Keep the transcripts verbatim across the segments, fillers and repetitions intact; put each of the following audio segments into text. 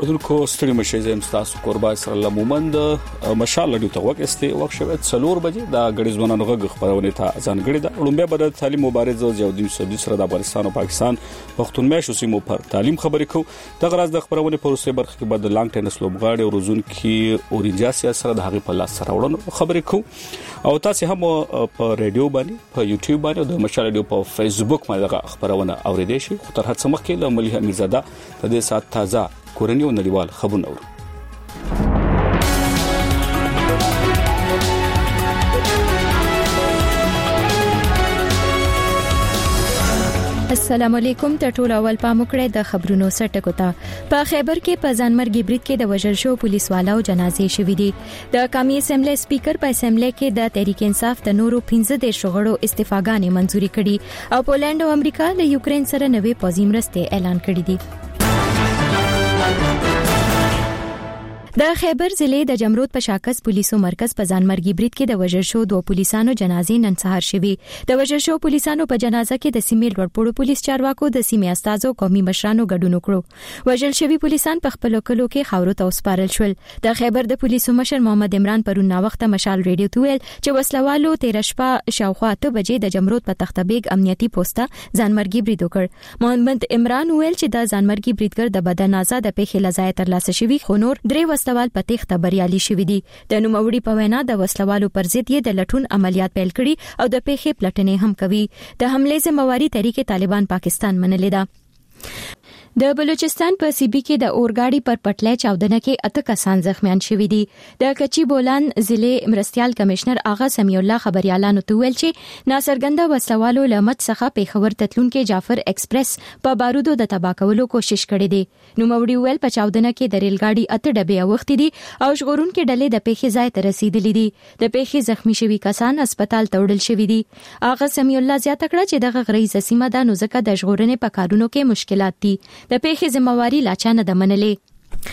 اوریدونکو ستړي مشه زم تاسو قربای سره لمومند مشال لري ته وخت است وخت شوه څلور بجې د غړي ځوانانو غږ خبرونه ته ځانګړي ده لومبه بر تعلیم مبارز زیاودین سعودي سره د افغانستان او پاکستان پښتون مېشو سیمو پر تعلیم خبرې کو د غراز د خبرونه پروسه برخه کې بعد لانګ ټینس لوبغاړي او روزون کې اورینجا سیاست سره د هغه په لاس سره وړاندې خبرې کو او تاسو هم په رادیو باندې په یوټیوب باندې د مشال رادیو په فیسبوک باندې خبرونه اوریدئ شي خو تر هڅه مخکې له ملي امیرزاده د دې سات تازه کورنی او نړیوال خبرونه اورو. السلام علیکم ته ټول اول پام وکړئ د خبرونو سرټکو ته. په خیبر کې په ځانمرګي برید کې د وژل شو پولیس والو جنازې شوې دي. د قومي اسمبلی سپیکر په اسمبلی کې د تحریک انصاف د نورو پنځه د شغړو استعفاګانې منزوري کړي او پولند او امریکا له یوکرين سره نوې پوځي مرستې اعلان کړې دي. د خیبر ضلع د جمرود په شاکس پولیسو مرکز په ځانمرګي برید کې د وژل شو دوه پولیسانو جنازې نن سهار شوې. د وژل شو پولیسانو په جنازه کې د سیمې لوړپوړو پولیس چارواکو د سیمې استازو قومي مشرانو ګډون وکړو. وژل شوی پولیسان په خپل کلو کې خاورو ته وسپارل شول. د خیبر د پولیسو مشر محمد عمران پرون نا وخت مشال ریډیو ته ویل چې وسلوالو تیر شپه شاوخوا ته بجې د جمرود په تخته بیگ امنیتي پوسټه ځانمرګي برید وکړ. محمد عمران ویل چې د ځانمرګي بریدګر د بدن آزاد پیښې لزای تر لاسه شوی خو نور درې وسلوال په تخته بریالي شوی دي. د نوموړي په وینا د وسلوالو پر ضد یې د لټون عملیات پیل کړي او د پیښې پلټنې هم کوي. د حمله ذمہواری تحریک طالبان پاکستان منلې ده. د بلوچستان په سیبی کې د اورګاډي پر پټلۍ چاودنه کې اته کسان زخمیان شوي دي. د کچی بولان ضلع مرستيال کمشنر آغا سمیع الله خبريالانو ته ویل چې ناصرګنده وسلوالو لمت څخه پیښور تتلونکو جعفر ایکسپریس په بارودو د تبا کولو کوشش کړې دي. نو موړي ویل په چاودنه کې د ریل ګاډي اته ډبې اوختې دي او ژغورونکو ډلې د پیښې ځای ته رسیدلې دي. د پیښې زخمی شوي کسان هسپتال ته وړل شوي دي. آغا سمیع الله زیاته کړه چې دغه غریزه سیمه ده نو ځکه د ژغورنې په کارونو کې مشکلات دي. د پیښې ذمہواری لاچانه د منلې.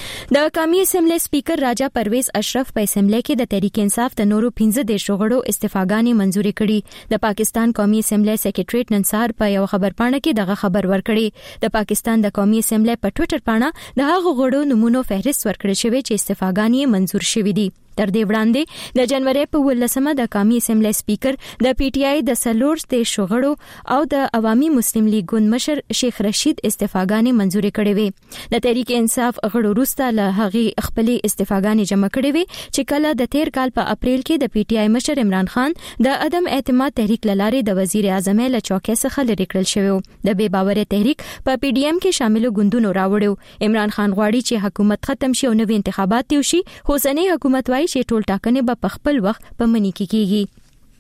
د قومي اسمبلی سپیکر راجا پرویز اشرف په اسمبلی کې د تحریک انصاف د نورو پنځه د شغړو استعفاګانې منزوري کړي. د پاکستان قومي اسمبلی سیکریټریټ نن سهار په یو خبرپاڼه کې دغه خبر ورکړي. د پاکستان د قومي اسمبلی په ټوئیټر پاڼه د هغو غړو نمونه فهرست ورکړل شوی چې استعفاګانې منزور شوې دي. تر دې وړاندې د جنوري په ولسمه د قومي اسمبلی سپیکر د پی ټی آی د سلور د شغړو او د عوامي مسلم لیگ ګوند مشر شیخ رشید استعفاګانې منزوري کړې وې. د تحریک انصاف غړو وروسته له هغې خپلې استعفاګانې جمع کړې وې چې کله د تیر کال په اپریل کې د پی ټی آی مشر عمران خان د عدم اعتماد تحریک لارې د وزیر اعظم له چوکۍ څخه لرې کړل شوی. د بې باورۍ تحریک په پی ډی ایم کې شامل ګوندونو راوړو. عمران خان غواړي چې حکومت ختم شي او نوې انتخابات وشي. حسیني حکومت وايي چې ټول ټاکنې به په خپل وخت په منی کې کیږي.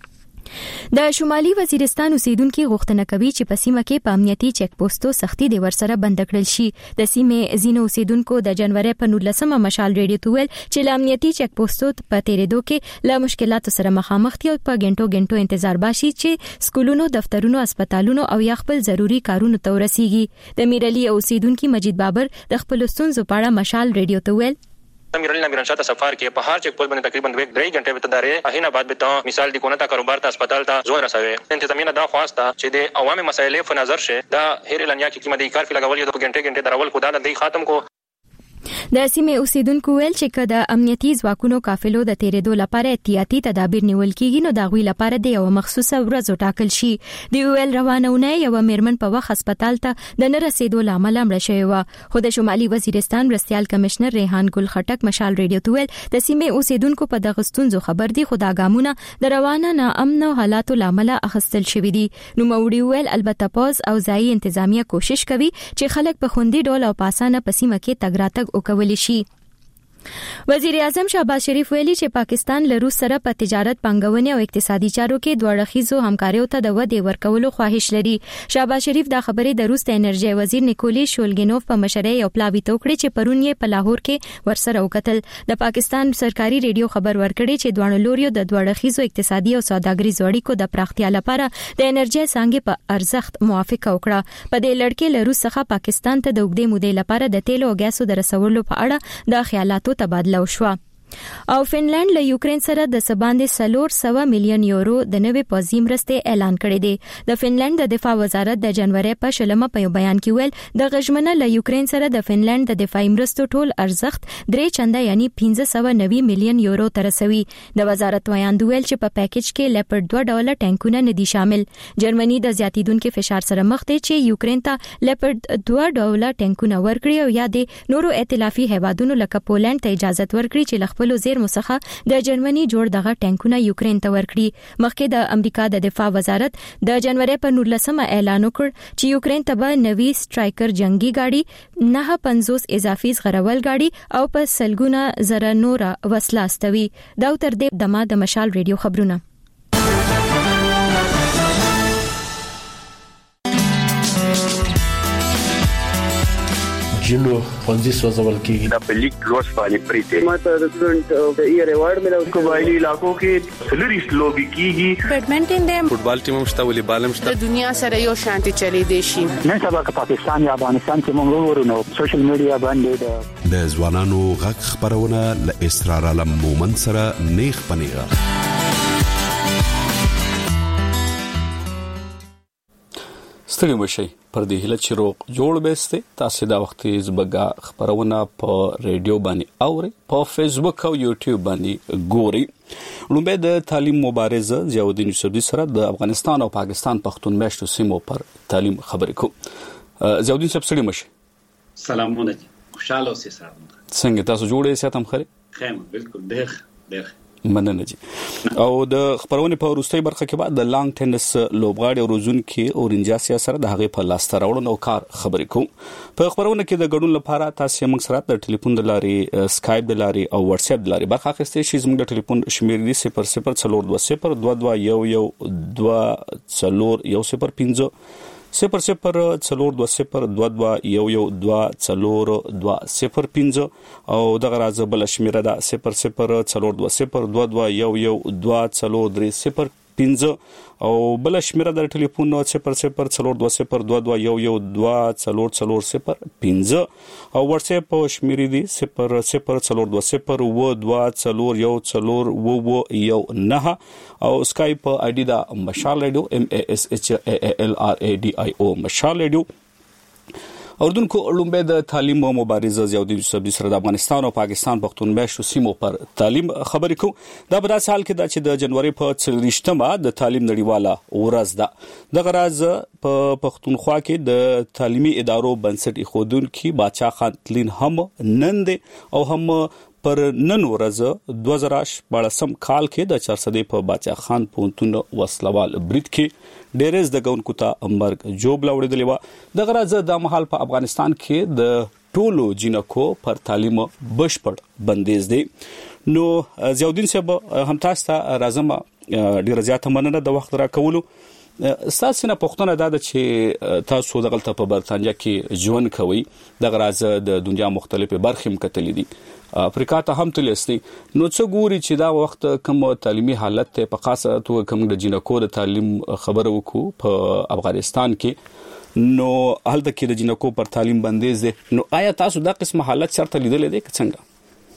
د شمالي وزیرستان اوسیدونکو غوښتنه کوي چې په سیمه کې په امنیتي چک پوسټو سختي د ورسره بند کړل شي. د سیمې زینو اوسیدونکو د جنوري په نولسمه مشال ریډیو ته ویل چې د امنیتي چک پوسټو په تیریدو کې له مشکلاتو سره مخامخ دي او په غنټو غنټو انتظار باشي چې سکولونو، دفترونو، هسپتالونو او یا خپل ضروري کارونو ته ورسیږي. د میرلی اوسیدونکو مجید بابر د خپل ستونزو په اړه مشال ریډیو ته ویل میرل نمیران شاته سفر کې په هر چک پوسټ باندې تقریبا دوه درې غنټې وته دارې اهینه بعد به ته مثال دی کونه تا کاروبار ته هسپتال ته زون رسوي. انتظامیه دا خواسته چې د عوامي مسایلې په نظر شه دا هیر اعلانیا کې قیمتي کار په لګول یو غنټې غنټې درول خدا د ختم کو. د سیمې اوسیدونکو ویل چې کله امنیتي ځواکونو قافلو د تیریدو لپاره احتیاطي تدابیر نیول کیږي نو د غوي لپاره د یو مخصوصه ورځ ټاکل شي. دی ویل روانونه یو میرمن په وخت هسپتال ته د نه رسیدو لامل مړه شوی و. خو د شمالي وزیرستان مرستيال کمشنر ریحان ګل خټک مشال ریډیو ته ویل د سیمې اوسیدونکو په دغه ستونزو خبر دي خو دا ګامونه د روانه ناامن حالاتو لامل اخستل شوی دي. نو موړي ویل البته پوز او ځای انتظامیه کوشش کوي چې خلک په خوندي ډول او پاسانه په سیمه کې تګ راتګ وکولي شي. وزیر اعظم شهباز شریف ویلي چې پاکستان له روس سره په تجارت، پنګونې او اقتصادي چارو کې دوه اړخیزو همکاریو ته د ودې ورکولو خواهش لري. شهباز شریف دا خبرې د روس د انرژي وزیر نیکولي شولګینوف په مشرۍ یو پلاوي توکړي چې پرون یې په لاهور کې ورسره وکتل. د پاکستان سرکاري ریډیو خبر ورکړي چې دوه لوریو د دوه اړخیزو اقتصادي او سوداګریزو اړیکو د پراختیا لپاره د انرژي څنګه په ارزښت موافقه وکړه. په دې لړ کې له روس څخه پاکستان ته د اوږدې مودې لپاره د تیلو او ګاسو د رسولو په اړه د خیالاتو تبادله وشوه. او فنلند له یوکرين سره د سباندې سلور سوا میلیون یورو د نوې پوځي مرستې اعلان کړی دی. د فنلند د دفاع وزارت د جنوري په شلمه په بیان کې ویل د غژمنه له یوکرين سره د فنلند د دفاعي مرستو ټول ارزښت درې چنده یعنی پنځه سوه نوي میلیون یورو ته رسوي. د وزارت ویاند ویل چې په پیکیج کې لیپرډ دوه ډوله ټانکونه نه دي شامل. جرمني د زیاتیدونکو فشار سره مخ دی چې یوکرين ته لیپرډ دوه ډوله ټانکونه ورکړي او یا د نورو ائتلافي هیوادونو لکه پولند ته اجازه ورکړي چې خپل زیرمو څخه د جرمني جوړ دغه ټانکونه یوکرين ته ورکړي. مخکې د امریکا د دفاع وزارت د جنوري په نولسمه اعلان وکړ چې یوکرين ته به نوي سټرایکر جنگي گاډي نه پنځوس اضافي زغرول گاډي او په سلګونه زره نور وسله استوي. دا تر دې دمه د مشال ریډیو خبرونه. جلو پنځه سوځول کېږي د پلیک روز باندې پریته ماته د سټوډنټ د ایئر ایوارډ ملو قبایلی علاقو کې سلریست لوبي کیږي بیډمنټن د فوټبال ټیم مشته ولې بالم شته د دنیا سره یو شانتي چلی دی شي. نن سبا که پاکستان یا افغانستان کې موږ ورونو سوشل میډیا باندې د ځوانانو غږ خبرونه ل اسرار علم مومن سره نیخ پنیغه. ستړي مشي پر دې هله چې روغ جوړ بهسته تاسو دا وخت زبګه خبرونه په ریډیو باندې اوري په فیسبوک او یوټیوب باندې ګوري. لومبه د تعلیم مبارزه ضیاءالدین یوسفزي سره د افغانستان او پاکستان پښتون میشتو سیمو پر تعلیم خبرې کو. ضیاءالدین صاحب ستړي مشي. سلامونه دي خوشاله اوسئ سره. څنګه تاسو جوړې ساتم خره؟ خیم بالکل ډېر ډېر مننه جی. او د خبرونه په وروستۍ برخه کې بعد د لانګ ټینس لوبغاړي او روزونکو اورنجا سره د هغه په لاس تراوړنو او کار خبرې کوم. په خبرونه کې د غډون لپاره تاسو موږ سره د ټلیفون د لارې سکایپ د لارې او واتس اپ د لارې برخه اخیستئ شئ. زموږ د ټلیفون شمیر دی صفر صفر څلور دوه صفر دوه دوه یو یو دوه څلور یو صفر پنځه صفر صفر څلور دوه صفر دوه دوه یو یو دوه څلور دوه صفر پنځه او دغه راځه بل شمیره ده صفر صفر څلور دوه صفر دوه دوه یو یو دوه څلور درې صفر پنځه او بل شمیره د ټلیفون نو صفر صفر څلور دوه صفر دوه دوه یو یو دوه څلور څلور صفر پنځه او واتس اپ شمیرې دي صفر صفر څلور دوه صفر و دوه څلور یو څلور و و یو نه او سکایپ آی ډی دا مشال ریډیو ام ا اس اچ ا ال ار ا ډی آی او مشال ریډیو. اردوونکو لومبه د تعلیم مبارزه ضیاءالدین یوسفزي سره د افغانستان او پاکستان پښتون میشتو سیمو پر تعلیم خبرې کو. دا په داسې حال کې دا چې د جنوري په څلوېښتمه د تعلیم نړیواله ورځ ده. د غراز په پښتونخوا کې د تعلیمي ادارو بنسټ ایښودونکو باچا خان تلین هم نن دي او هم پر نن ورځ دوه زره شپږم کال کې د چارسدې په باچا خان پونتون وسلوال برید کې ډیرز د ګونکو ته مرګ جوب لاوړېدلی و. د غراز د مهال په افغانستان کې د ټولو جنکو پر تعلیم بشپړ بندیز دی. نو ضیاءالدین صاحب هم تاسو ته راځم ډیر زیاته مننه د وخت راکولو. اساسي نه پښتنه دا چې تاسو دغلت په برتانیا کې ژوند کوي د غراز د دنیا مختلفه برخې مکتلې دي افریقا ته هم تلستی نو څه ګوري چې دا وخت کوم تعلیمي حالت ته په خاصه توګه کوم د جنکو د تعلیم خبره وکړو په افغانستان کې نو هلته کې د جنکو پر تعلیم بندیز دي نو آیا تاسو دا قسمه حالت چرته لیدلې ده څنګه؟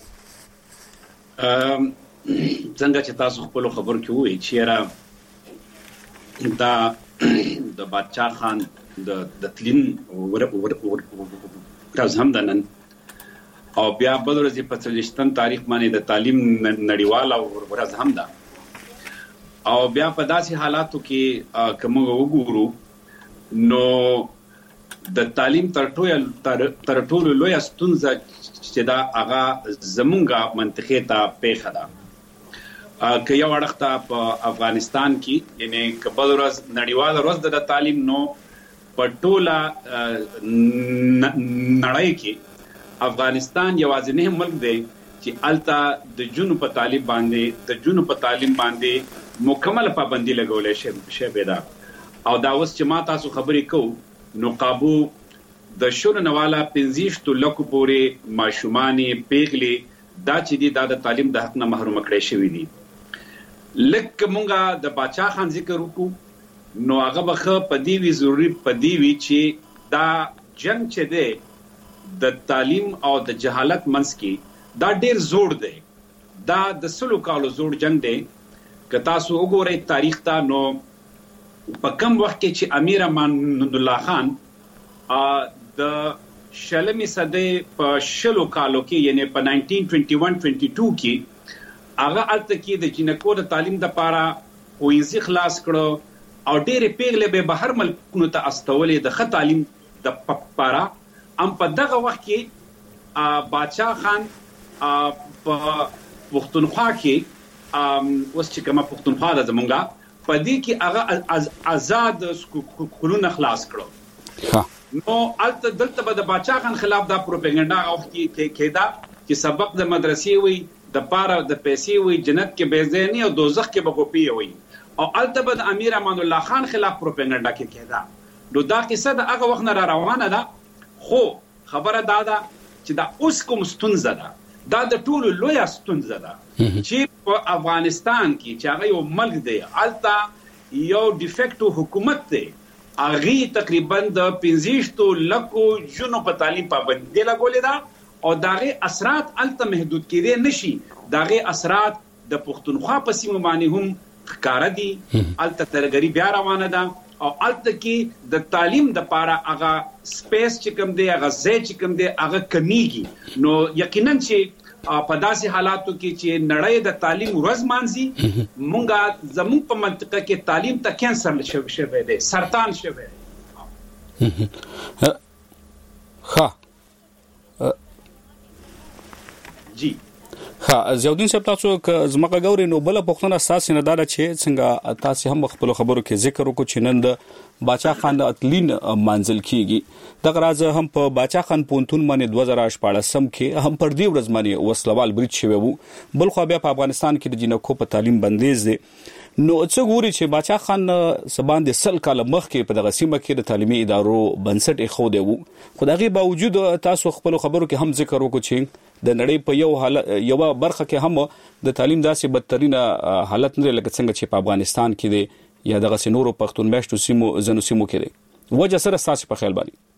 ام څنګه چې تاسو خپل خبر کې وایي چې دا د باچا خان د د تلین ور ور ورځ هم دنن او بیا بل ورځ په څلوېښتم تاریخ باندې د تعلیم نړیواله ورځ هم ده او بیا په داسې حالاتو کې کوم وګورو نو د تعلیم تر ټولو تر ټولو لوی ستونزه چې دا هغه زمونږه منطقه ته پیښه ده که یو اړخته په افغانستان کې یعنی کبل ورځ نړیواله ورځ د تعلیم نو په ټوله نړۍ کې افغانستان یوازینی ملک دی چې الته د جنوب په تعلیم باندې د جنوب په تعلیم باندې مکمل پابندي لګولې شوې ده او دا اوس چې ما تاسو خبرې کوو نو قابو د شور نواله پنځه لکو پورې ماشومانې پیغلي دا چې دي دا د تعلیم د حق نه محروم کړي شوی دي. لکه مونږه د باچا خان ذکر وکړو نو هغه بخه پدی وی ضروری پدی وی چې دا جنگ چې دی د تعلیم او د جهالت منځ کې دا ډیر زوړ دی دا د سلو کالو زوړ جنگ دی. که تاسو وګورئ تاریخ ته نو په کم وخت کې چې امیر امان الله خان د شلمې صدۍ په شلو کالو کې یعنی په نایزدین ټوینټي ون ټوینټي ټو کې هغه هلته کې د جنکو د تعلیم دپاره ښوونځي خلاص کړو او ډېرې پیغلې به بهر ملکونو ته استولې د ښه تعلیم دپاره. هم په دغه وخت کې بادشاه خان په پښتونخوا کې اوس چې کومه پښتونخوا ده زمونږه په دې کې هغه آزاد سکولونه خلاص کړو. نو الته دلته به د بادشاه خان خلاف دا پروپاګاندا وخت کې کېدا چې سبق د مدرسې وي د پاره د پیسې وي جنت کې بیزینی او دوزخ کې بغوپی وي او الته به د امیر امان الله خان خلاف پروپاګاندا کې کېدا. نو دا قصه د هغه وخت نه را روانه ده. خو خبره دا ده چې دا اوس کوم ستونزه ده دا د ټولو لویه ستونزه ده چې په افغانستان کې چې هغه یو ملک دی الته یو ډیفیکټو حکومت دی هغې تقریبا د پنځه لکو جنو په تعلیم پابندي لګولې ده او د هغې اثرات الته محدود کېدی نشي. د هغې اثرات د پښتونخوا په سیمو باندې هم ښکاره دي. الته ترهګري بیا روانه ده او الته کې د تعلیم دپاره هغه سپیس چې کوم دی هغه ځای چې کوم دی هغه کمیږي. نو یقینا چې په داسې حالاتو کې چې نړۍ د تعلیم ورځ مانځي مونږه زموږ په منطقه کې تعلیم ته کینسر شوی دی سرطان شوی دی. ښه جی ها زیاودین صاحب تاسو که زمکه ګوري نو بل پښتنه اساس نه دا چې څنګه تاسو هم خپل خبرو کې ذکر وکړو چې نن د باچا خان د اتلین منزل کیږي. دغه راز هم په باچا خان پونتون باندې دوه زره شپږ سم کې هم پر دی ورځ باندې وسلوال بریټ شوی وو. بل خو بیا په افغانستان کې د جنکو په تعلیم بندیز دي. نو څه ګوري چې باچا خان سبان د سل کال مخکې په دغه سیمه کې د تعلیمي ادارو بنسټ ایښود وو. خو دغه باوجود تاسو خپل خبرو کې هم ذکر وکړو چې د نړۍ په یو حالت یو برخه کې هم د تعلیم داسې بدترین حالت نه لکه څنګه چې په افغانستان کې دی یا دغه سينورو پښتون میشتو سیمو زنو سیمو کې دی. وجه سره تاسو په خیال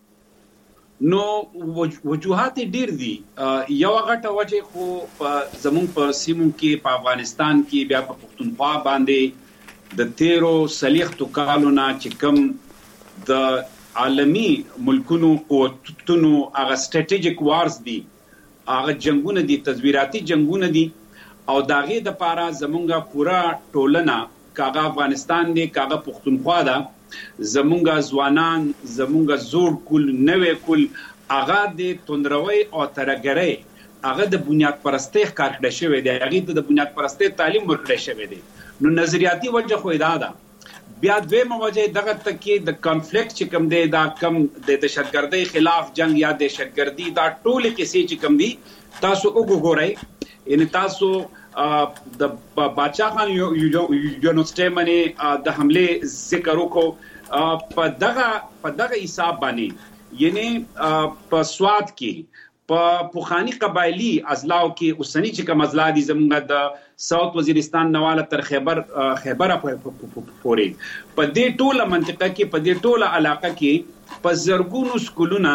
باندې نو وجوهات ډیر دي. یو غټه وجه خو په زمون په سیمو کې په افغانستان کې بیا په پښتونخوا باندې د تیرو سلیختو کالونه چې کم د عالمی ملکونو قوتونو هغه سټریټیجیک وارز دي هغه جنگونه دي تزویراتي جنگونه دي او داغه د پاره زمونږه پورا ټولنه کاغه افغانستان دی کاغه پښتونخوا ده زمونږه ځوانان زمونږه زوړ کول نوې کول هغه د توندروي او ترګرۍ هغه د بنیاد پرستی ښکار کړی شوی دی هغه د بنیاد پرستی تعلیم ورکړی شوی دی. نو نظریاتي وجه خو دا ده. بیا دویمه وجه دغه تکي د کانفلیکټ چې کوم دی دا کم د دهشتګردۍ خلاف جنگ یا دهشتګردي دا ټول کیسې چې کوم دي تاسو وګورئ ان تاسو د باچا خان یونیورسيټي باندې د حمله ذکر وکړو په دغه په دغه حساب باندې یعنی په سواد کې په پوخانی قبایلی ازلاو کې اوسنی چې کوم ازلا دي زموږ د ساوث وزیرستان نواله تر خیبر خیبره پورې په دې ټوله منطقه کې په دې ټوله علاقه کې په زرګونو سکولونه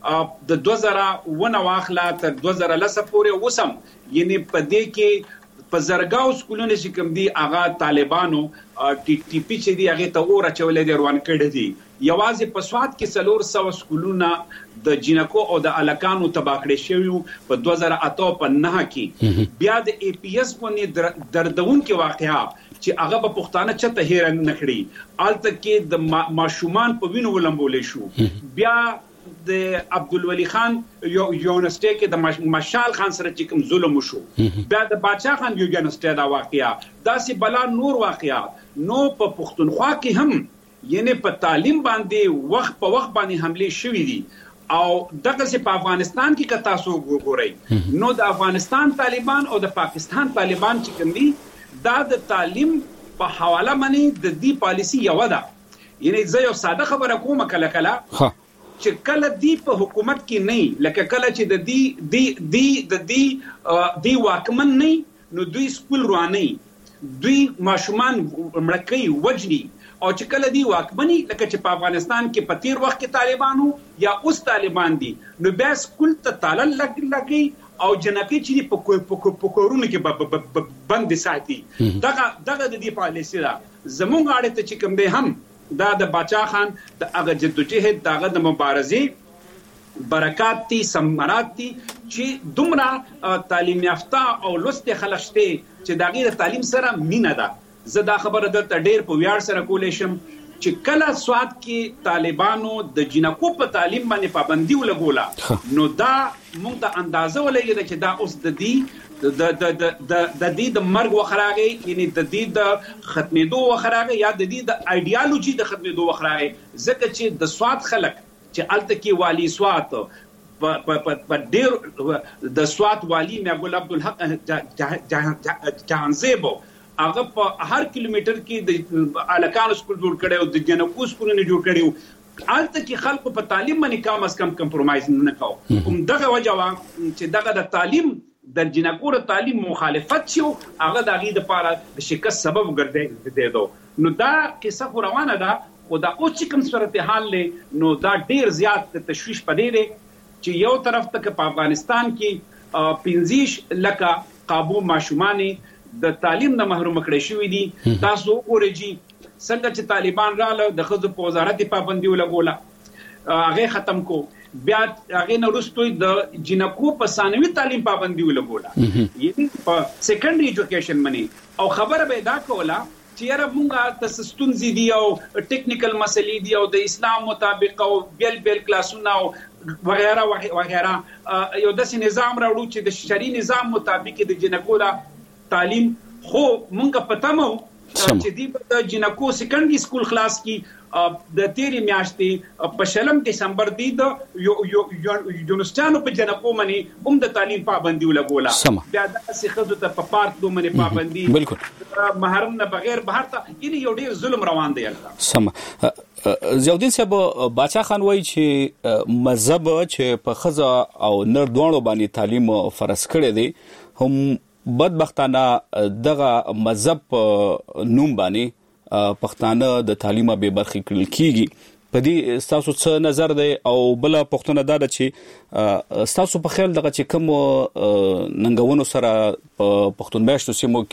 د دوه زره ونه واخله تر دوه زره لس پورې وسم یعنی په دې کې په زرګاو سکولونه چې کوم دي هغه طالبانو ټي ټي پی چې دی هغه ته اور چولې دی روان کړی دي. یوازې په سواد کې څلور سوه سکولونه د جنکو او د الکانو تباه کړی شوي په دوه زره اته په نه کې. بیا د ای پی ایس باندې دردونکې واقعا چې هغه په پښتانه چته هیر نه کړی الته کې د ماشومان په وینو ولمبولې شو. بیا د عبدالولي خان یونیورسيټي کې د مشال خان سره چې کوم ظلم وشو بیا د باچا خان یونیورسيټي دا واقعیا داسې بلا نور واقعات نو په پښتونخوا کې هم یعنی په تعلیم باندې وخت په وخت باندې حمله شوې دي او دغه چې په افغانستان کې که تاسو وګورئ نو د افغانستان طالبان او د پاکستان طالبان چې کوم دي دا د تعلیم په حواله باندې د دې پالیسی یو ده. یعنی زه یو ساده خبره کوم کله کله چې کله دی په حکومت کې نه لکه کله چې د دی دی دی د دی دی واکمن نه نو دوی سکول رواني دوی ماشومان مړکې وجني او چې کله دی واکمني لکه چې په افغانستان کې په تیر وخت کې طالبانو یا اوس طالبان دي نو بیا سکول ته تاله لګي او جنکی چې په کورونو کې بند ساتي دغه دغه د دې پالیسي ده. زموږ اړه ته چې کوم دی هم دا د باچا خان د هغه جدوجهد دغه د مبارزې برکات دي ثمرات دي چې دومره تعلیم یافته او لوستي خلک شته چې دغه د تعلیم سره مینه ده. زه دا خبره دلته ډیر په ویاړ سره کولای شم چې کله سواد کې طالبانو د جنکو په تعلیم باندې پابندي ولګوله نو دا موږ ته اندازه ولګي چې دا اوس د دې د د د د دې د مرګ وخراغي یعنی د دې د ختمېدو وخراغي یا د دې د ایډیالوژي د ختمېدو وخراغي ځکه چې د سواد خلک چې الته کې والی سواد په ډېر د سواد والی مې ګل عبدالحق جهانزیبو هغه په هر کیلومتر کې د الکان سکول جوړ کړي او د جنکو سکولونه جوړ کړي الته کې خلکو په تعلیم باندې کم از کم کمپرمایز نه کاوه. کوم دغه وجه وا چې دغه د تعلیم د جنکو د تعلیم مخالفت شو هغه د غي د پاره د شکست سبب ګرځي. نو دا قصه روانه ده خو دا او چې کوم صورتحال له نو دا ډیر زیات تشویش پدې دی چې یو طرف ته په افغانستان کې پنځیش لکه قابو ماشومانی د تعلیم نه محروم کړي شوی دي. تاسو اورېږي څنګه چې طالبان رااله د خزو په وزارت پابندي ولګوله هغه ختم کو بیا هغه نه وروسته د جنکو په ثانوي تعلیم پابندي ولګوله یعنی په سیکنډري ایجوکیشن باندې او خبره به دا کوله چې یاره مونږه تاسو ستونزې دي او ټیکنیکل مسلې دي او د اسلام مطابق او بیل بیل کلاسونه او وغیرہ وغیرہ یو داسې نظام راوړو چې د شرعي نظام مطابق د جنکو دا تعلیم خو مونږه پته مو چې دی په جنکو سیکنډري سکول خلاص کی د تیری میاشتې په شلم دسمبر دی د یونیورسيټانو په جنکو باندې هم د تعلیم پابندي ولګوله بیا د سیخزو ته په پارک دوه باندې پابندي بالکل محرم نه بغیر بهر ته یعنی یو ډیر ظلم روان دی. سم زیاودین صاحب باچا خان وایي چې مذهب چې په خزه او نر دوانو باندې تعلیم فرض کړی دی هم بدبختانه دغه مذهب نوم باندې پښتانه د تعلیمه به برخې کړل کیږي. په دې تاسو څه نظر دی او بل پښتون دا چې تاسو په خیال دغه چې کوم ننګونو سره پښتون میاشتو سیمو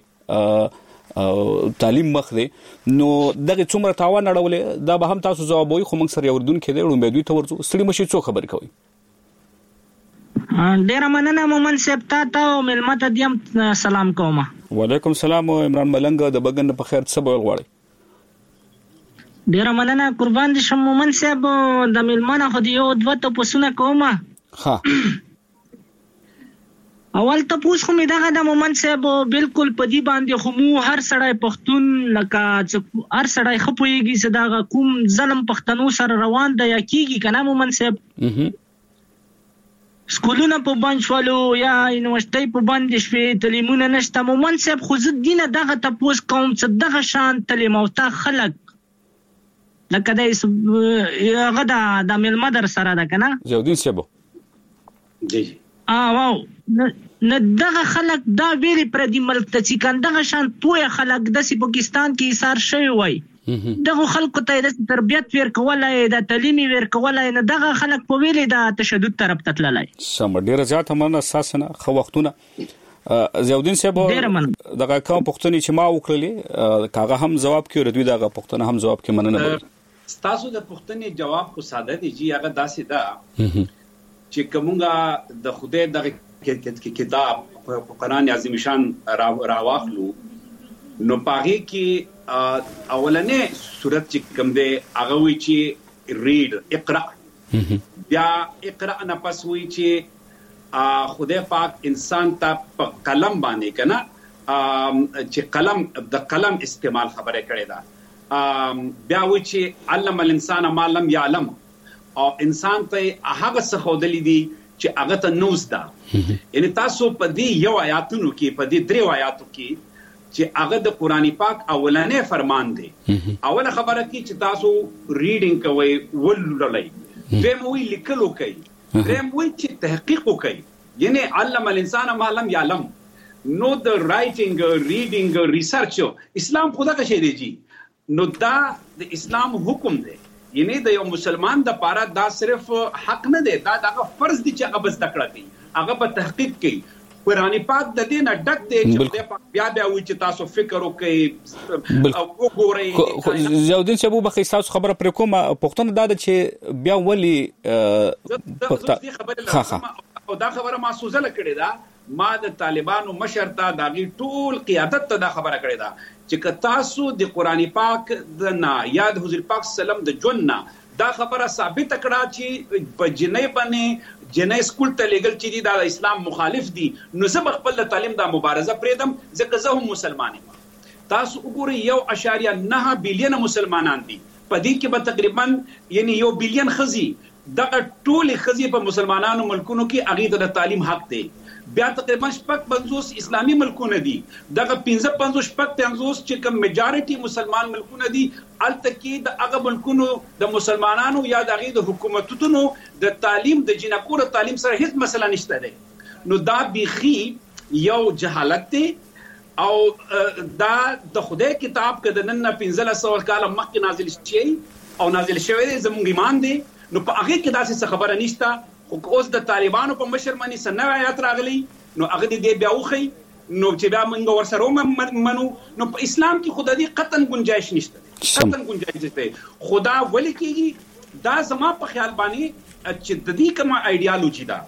کې تعلیم مخ دی نو دغه څومره تاوان اړولې دا به هم تاسو جواب وي خو موږ سره یوردون کې دی وړاندې دوی ته ورځو ستړي مشي څو خبر کوي. ډیر مننه مومن صاحب ته او ملمت دیم سلام کوم. وعلیکم السلام عمران ملنګ د بګن په خیر څه بول غواړي. ډیر مننه قربان دي شم مومن صاحب د ملمنه خو دی یو دوه ته پوسونه کوم. ها اول ته پوس خو می دغه د مومن صاحب بالکل په دی باندې خو مو هر سړی پښتون لکه هر سړی خپويږي صداغه کوم ظلم پښتنو سره روان دی یا کیږي کنه مومن صاحب سکولونه په باندې شوالو یا یونیورسيټي په باندې شوي تعلیمونه نشته. مومن صاحب خو زه دینه دغه تاسو کوم چې دغه شان تعلیم او تا خلک لکه د هغه د ملمدر سره ده کنه زودین صاحب جی اه واو نه دغه خلک دا ویری پر دې ملک ته چې کندغه شان پوهه خلک د پاکستان کې ایثار شوی وای دغه خلکو ته د تربیت ور کولای د تعلیم ور کولای نه دغه خلک په ویلې د تشدد طرف ته تللای. سم ډیر زیات هم اساسنه خو وختونه زیودین صاحب دغه کوم پښتني چې ما وکړلې کاغه هم جواب کوي ردوی دغه پښتنه هم جواب کوي مننه بل تاسو د پښتني جواب کو ساده دی جی هغه داسې ده چې کومه د خوده د کتاب په قرآن عظیم شان راواخلو نو پاغي کې اولنې صورت چې کوم دی هغه وی چې ریډ اقرا بیا اقرا نه پس وی چې خدای پاک انسان ته په قلم باندې کنه چې قلم د قلم استعمال خبره کړې ده بیا وی چې علم الانسان ما لم يعلم او انسان ته هغه څه خودلې دي چې هغه ته نوز ده. یعنی تاسو په دې یو آیاتونو کې په دې درې آیاتو کې چې هغه د قرآن پاک اولنې فرمان دی اوله خبره کې چې تاسو ریډینګ کوئ ولولئ دیم وی لیکلو کوي دیم وی چې تحقیق کوي یعنی علم الانسان ما لم يعلم نو د رائټینګ ریډینګ ریسرچ اسلام خدا کا شی دی جی نو دا د اسلام حکم دی یعنی د یو مسلمان د پاره دا صرف حق نه دی دا دغه فرض دی چې هغه بس تکړه کوي هغه په تحقیق کوي. قرآن پاک د دې نه ډک دی چې خدای پاک بیا بیا وایي چې تاسو فکر وکړئ او وګورئ. ضیاءالدین صاحب وبخښئ تاسو خبره پرې کومه پوښتنه دا ده چې بیا ولې او دا خبره ما سوزله کړې ده. ما د طالبانو مشر ته د هغې ټول قیادت ته دا خبره کړې ده چې که تاسو د قرآن پاک د نه یا د حضور پاک سلم د ژوند نه دا خبره ثابت کړه چې په جنۍ باندې جنۍ سکول ته لېږل چې دي دا د اسلام مخالف دي، نو زه به خپل د تعلیم دا مبارزه پرېږدم ځکه زه هم مسلمان یم. تاسو وګورئ یو اشاریه نه بیلیونه مسلمانان دي، په دې کې به تقریبا یعنی یو بیلیون ښځې دغه ټولې ښځې په مسلمانانو ملکونو کې هغې ته د تعلیم حق دی. بیا تقریبا شپږ پنځوس اسلامي ملکونه دي، دغه پنځه پنځوس شپږ پنځوس چې کوم میجارټي مسلمان ملکونه دي هلته کې د هغه ملکونو د مسلمانانو یا د هغې د حکومتونو د تعلیم د جنکو د تعلیم سره هیڅ مسله نشته دی. نو دا بیخي یو جهالت دی او دا د خدای کتاب که د نن نه پنځلس سوه کاله مخکې نازل شوی او نازل شوی دی زموږ ایمان دی، نو په هغې کې داسې څه خبره نشته. خو اوس د طالبانو په مشر باندې څه نوی آیات راغلی نو هغه دې بیا وښیي نو چې بیا موږ ورسره ومنو. نو په اسلام کې خو د دې قطعا گنجایش نشته دی، قطعا گنجایش نشته دی. خو دا ولې کېږي دا زما په خیال باندې چې د دې کومه ایډیالوژي ده،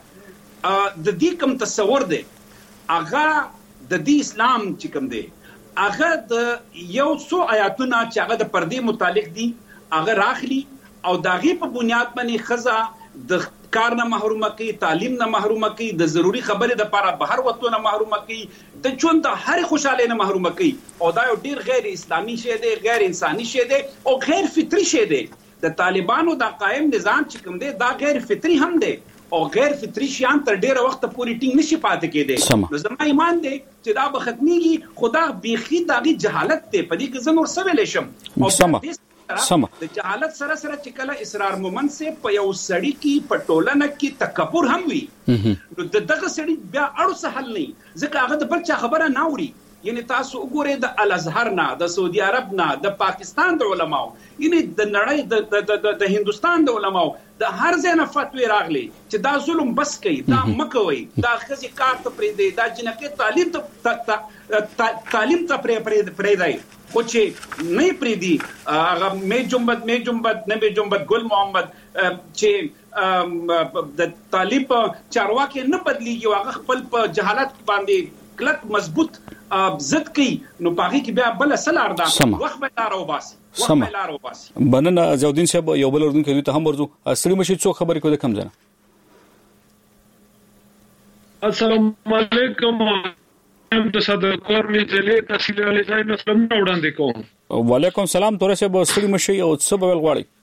د دې کوم تصور دی، هغه د دې اسلام چې کوم دی هغه د یو څو آیاتونه چې هغه د پردې متعلق دي هغه راخلي او د هغې په بنیاد باندې ښځه د کار نه محرومه کوي، تعلیم نه محرومه کوي، د ضروري خبرې دپاره بهر وتو نه محرومه کوي، د ژوند د هرې خوشحالۍ نه محرومه کوي. او دا یو ډېر غیر اسلامي شی دی، غیر انساني شی دی او غیر فطري شی دی. د طالبانو دا قائم نظام چې کوم دی دا غیر فطري هم دی او غیر فطري شیان تر ډېره وخته پورې ټینګ نشي پاتې کېدی. نو زما ایمان دی چې دا به ختمیږي، خو دا بیخي د هغې جهالت دی. په دې کې زه نور څه ویلی شم سمه د جهالت سره سره چې کله اسرار مومند صاحب په یو سړي کې په ټولنه کې تکبر هم وي نو د دغه سړي بیا اړو څه حل نه، ځکه هغه د بل چا خبره نه اوري. یعنی تاسو وګورئ د الازهر نه، د سعودي عرب نه، د پاکستان د علماو، یعنی د نړۍ د د هندوستان د علماو د هر ځای نه فتوی راغلی چې دا ظلم بس کوي، دا مه کوئ، دا ښځې کار ته پرېږدئ، دا جنکۍ تعلیم ته تعلیم ته پرېږدئ. خو چې نه یې پرېږدي هغه مې جنبد مې جنبد نه مې جنبد ګل محمد چې د تعلیم په چارواکي نه بدلیږي او هغه خپل په جهالت باندې کلک مضبوط ضد کوي، نو په هغې کې بیا بله څه لار ده، وخت به لاره وباسي، وخت به لاره وباسي. مننه ضیاءالدین صاحب. یو بل اردونکی دوی ته هم ورځو. ستړي مشي څوک خبرې کوي د کوم ځای نه؟ السلام علیکم. د صدرکور می ضلع تحصیل علی ځای نه سلامونه وړاندې کوم. وعلیکم سلام. تورې صاحب ستړي مشي او څه به ویل غواړئ؟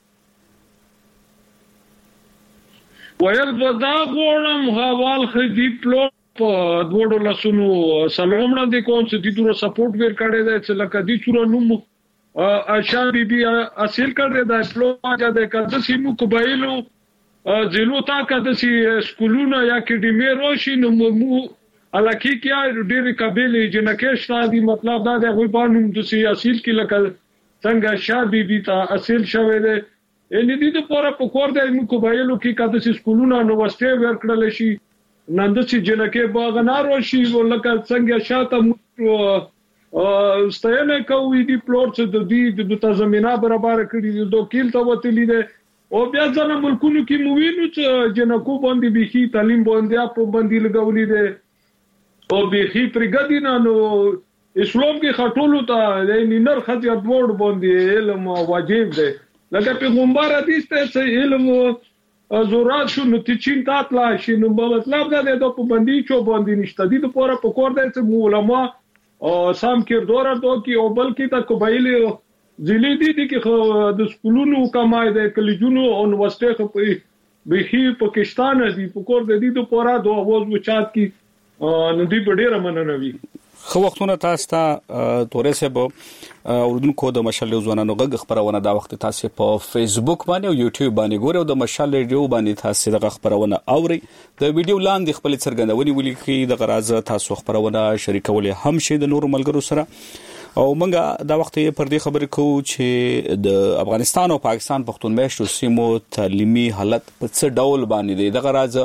ویل به دا غواړم حوال خدي پلو په دوړو لاسونو سلام وړاندې کوم چې دې دوره سپورټ ور کړی دی چې لکه دې چوره نوم عائشہ بی بی اصل کړی دی پلو اجا د کده سیمو قبایلو ځلو تا کده سی سکولونه یا اکیډمي روشي نو مو الکی کیا ډېر قبیله جنکه شادي مطلب دا د غوي بانوم د سی اصل کې لکه څنګه شابي بي تا اصل شوه دی ان دې د پوره په کور د مو قبایلو کې کده سی سکولونه نو واستې ور کړل شي نن د سی جنکه باغنارو شي ولکه څنګه شاته او ستاینه کوي دی پلوټ د دې د تضمینه برابر کړی د وکیل ته وتلی دی او بیا ځنه ملکونو کې مو وینو چې جنکو باندې بيخي تعلیم باندې په باندې لګولې دي او بيخي پرګدینا نو اسلام کې خټولو ته د نر خځه ډوړ باندې علم واجب دی لکه پیغمبر حدیث ته چې علم زورات شو نو تچین تاتلا شي نو مطلب دا د په باندې چو باندې نشته دي د پوره په کور دی چې علماء او سام کردور تو کی او بلکې د قبایل ضلع دي چې د سکولونو کمای د کلیجونو او یونیورسيټي په بيخي پاکستان دي په کور د دې د پورا دوه اوس وچات کی نو دی ډیره مننه وی. خو وختونه تاسو ته تورې سه اردوونکو د مشال ځوانانو غږ خبرونه دا وخت تاسو په فیسبوک باندې او یوټیوب باندې ګورئ او د مشال ریډیو باندې تاسو د خبرونه اورئ. د ویډیو لاندې خپل څرګندونې ولیکئ د غراز تاسو خبرونه شریکول هم شي د نورو ملګرو سره او موږ دا وخت پر دې خبرې کوو چې د افغانستان او پاکستان پښتون میشتو سیمو تعلیمي حالت په څه ډول باندې دی د غراز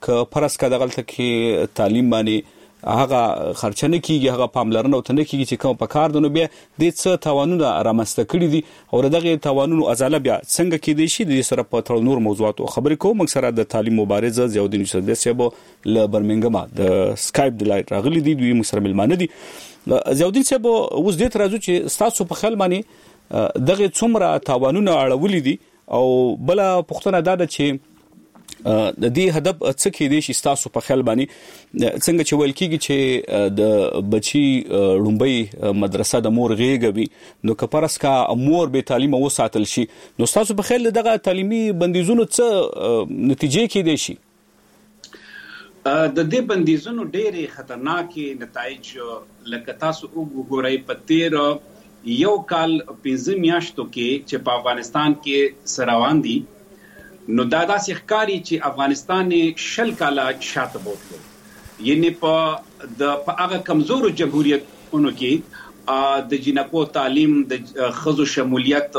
ک فرض کا دغلت کې تعلیم باندې هغه خرچنه کیږي هغه پاملرنه او تنه کیږي چې کوم په کار دنو بیا د څه توانونه رامسته کړی دي او دغه توانونو ازاله بیا څنګه کېدی شي د سره په تړ نور موضوعات او خبرې کوم مکسره د تعلیم مبارز زیاودین یوسف سیبو ل برمنګم د سکایپ د لایټ راغلي دي دوی مکسره ملمانه دي زیاودین سیبو اوس دې ترازو چې تاسو په خل باندې دغه څومره توانونه اړولې دي او بل پښتنه دا چې د دې هدف څه کې دي چې تاسو په خیال باندې څنګه چې ویل کېږي چې د بچي لومبي مدرسه د مور غېږوي نو کپرس کا مور به تعلیم او ساتل شي نو تاسو په خیال دغه تعلیمي بندیزونو څه نتیجې کې دي شي د دې بندیزونو ډېرې خطرناکي نتایج لکه تاسو وګورئ په تیر یو کال پنځه میاشتو کې چې په افغانستان کې سروان دي نو دا داسې ښکاري چې افغانستان شل کاله شاته بوتلو یعنی په د په هغه کمزورو جمهوریتونو کې د جنکو تعلیم د ښځو شمولیت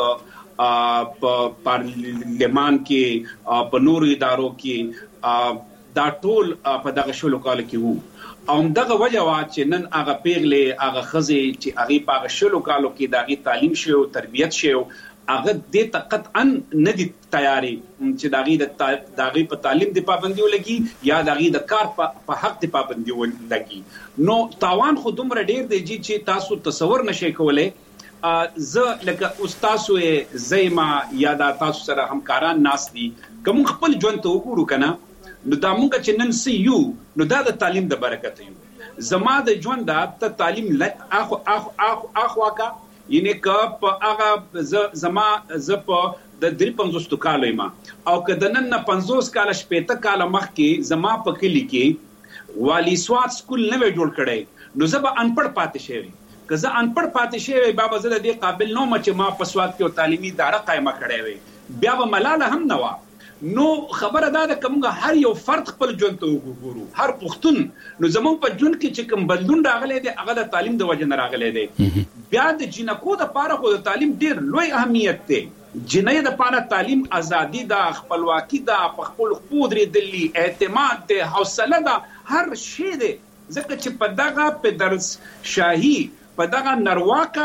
په پارلمان کې په نورو ادارو کې دا ټول په دغه شلو کالو کې وو او دغه وجه وا چې نن هغه پیغلې هغه ښځې چې هغې په هغه شلو کالو کې د هغې تعلیم شي او تربیت شي هغه دې ته قطعا نه دي تیاري چې د هغې د هغې په تعلیم د پابندي ولګي یا د هغې د کار په حق د پابندي ولګي نو تاوان خو دومره ډېر دی چې تاسو تصور نشئ کولی زه لکه اوس تاسو یې زه ما یا دا تاسو سره همکاران ناست دي که موږ خپل ژوند ته وګورو که نه نو دا موږ چې نن څه یو نو دا د تعلیم د برکته یو زما د ژوند دا ته تعلیم اخو اخو اخو اخو کا یعنی که په هغه زما زه په د درې پنځوس کالو یم او که د نن نه پنځوس کاله شپېته کاله مخکې زما په کلي کې والي سوات سکول نه وی جوړ کړی نو زه به انپړ پاتې شوی که زه انپړ پاتې شوی بیا به زه د دې قابل نه وم چې ما په سوات کې تعلیمي اداره قایمه کړې وی بیا به ملاله هم نه وه نو خبره دا ده که موږ هر یو فرد خپل ژوند ته وګورو هر پښتون نو زموږ په ژوند کې چې کوم بدلون راغلی دی هغه د تعلیم د وجې نه راغلی دی بیا د جنکو دپاره خو د تعلیم ډېر لوی اهمیت دی جنۍ دپاره تعلیم ازادي ده خپلواکي ده په خپلو خپو درېدلي اعتماد دی حوصله ده هر شی دی ځکه چې په دغه پدرس شاهي په دغه نرواکه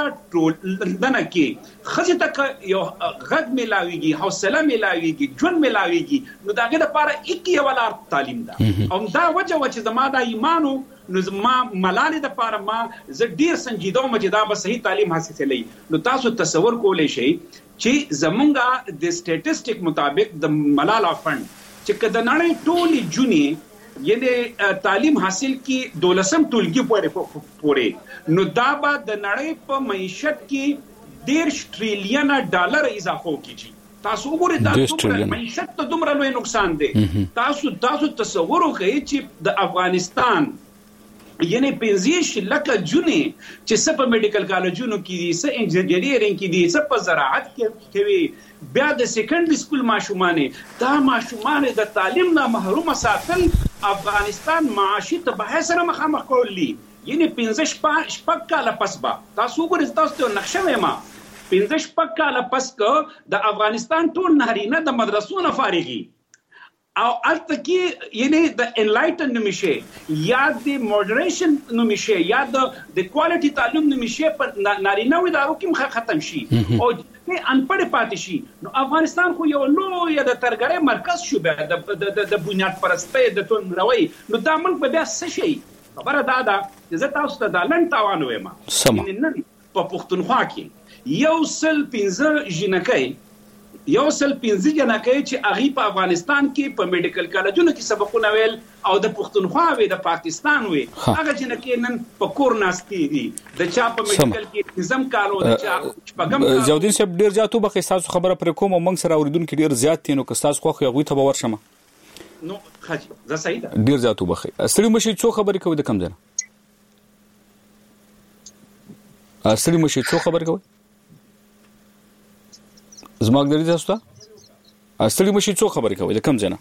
ټولنه کې ښځې ته یو غږ میلاویږي حوصله میلاویږي ژوند میلاویږي نو د هغې دپاره ایک یوه لار تعلیم ده او دا وجه وه چې زما دا ایمان نو زما ملالې دپاره ما زه ډېر سنجیده وم چې دا به صحیح تعلیم حاصلوي نو تاسو تصور کولی شئ چې زمونږ د سټیټسټیک مطابق د ملاله فنډ چې که د نړۍ ټولې جونې یعنی تعلیم حاصل کی دولسم ټولګي پورې نو دا به د نړۍ په معیشت کې ډېر ټریلیونه ډالر اضافه وکړي تاسو وګورئ دا دومره معیشت ته دومره لوی نقصان دی تاسو تاسو تصور وکړئ چې د افغانستان یعنی پنځه لکه جونې چې څه په میډیکل کالجونو کې دي څه انجینرینګ کې دي څه په زراعت کې کوي بیا د سیکنډري سکول ماشومانې دا ماشومانې د تعلیم نه محرومه ساتل افغانستان معاشي تباهۍ سره مخامخ کولی یعنی پنځه شپږ کاله پس به تاسو وګورئ تاسو ته نقشه وایم پنځه شپږ کاله پس که د افغانستان ټول نهرینه د مدرسو نه فارغي او الته کې یعنی د انلایټن نومیشه یا د موډریشن نومیشه یا د د کوالټي تعلیم نومیشه په نارینه ادارو کې ختم شي او انپړ پاتې شي نو افغانستان خو یو لوی د ترګړې مرکز شو به د د بنیاد پرستۍ د تون روي نو دا ملک به بیا څه شي خبره دا ده چې زه تاسو ته دا لن تاوان وایم نن په پښتونخوا کې یو سل پنځه جنکۍ یو سل پنځه جنکۍ چې هغې په افغانستان کې په میډیکل کالجونو کې سبقونه ویل او د پښتونخوا وي د پاکستان وي هغه جنکۍ نن په کور ناستې دي د چا په میډیکل کې پنځم کال او د چا شپږم کال زیاودین صاحب ډېر زیات وبخښئ ستاسو خبره پرې کوم او موږ سره اورېدونکي ډېر زیات دي نو که ستاسو خوښ وي هغوی ته به ورشم نو ښه جي زه صحیح ده ډېر زیات وبخښئ ستړي مشئ څو خبرې کوئ د کوم ځای نه ستړي مشئ څو خبرې کوئ زما ګډری تاسو ته ستړي مشي څو خبرې کوي د کم ځای نه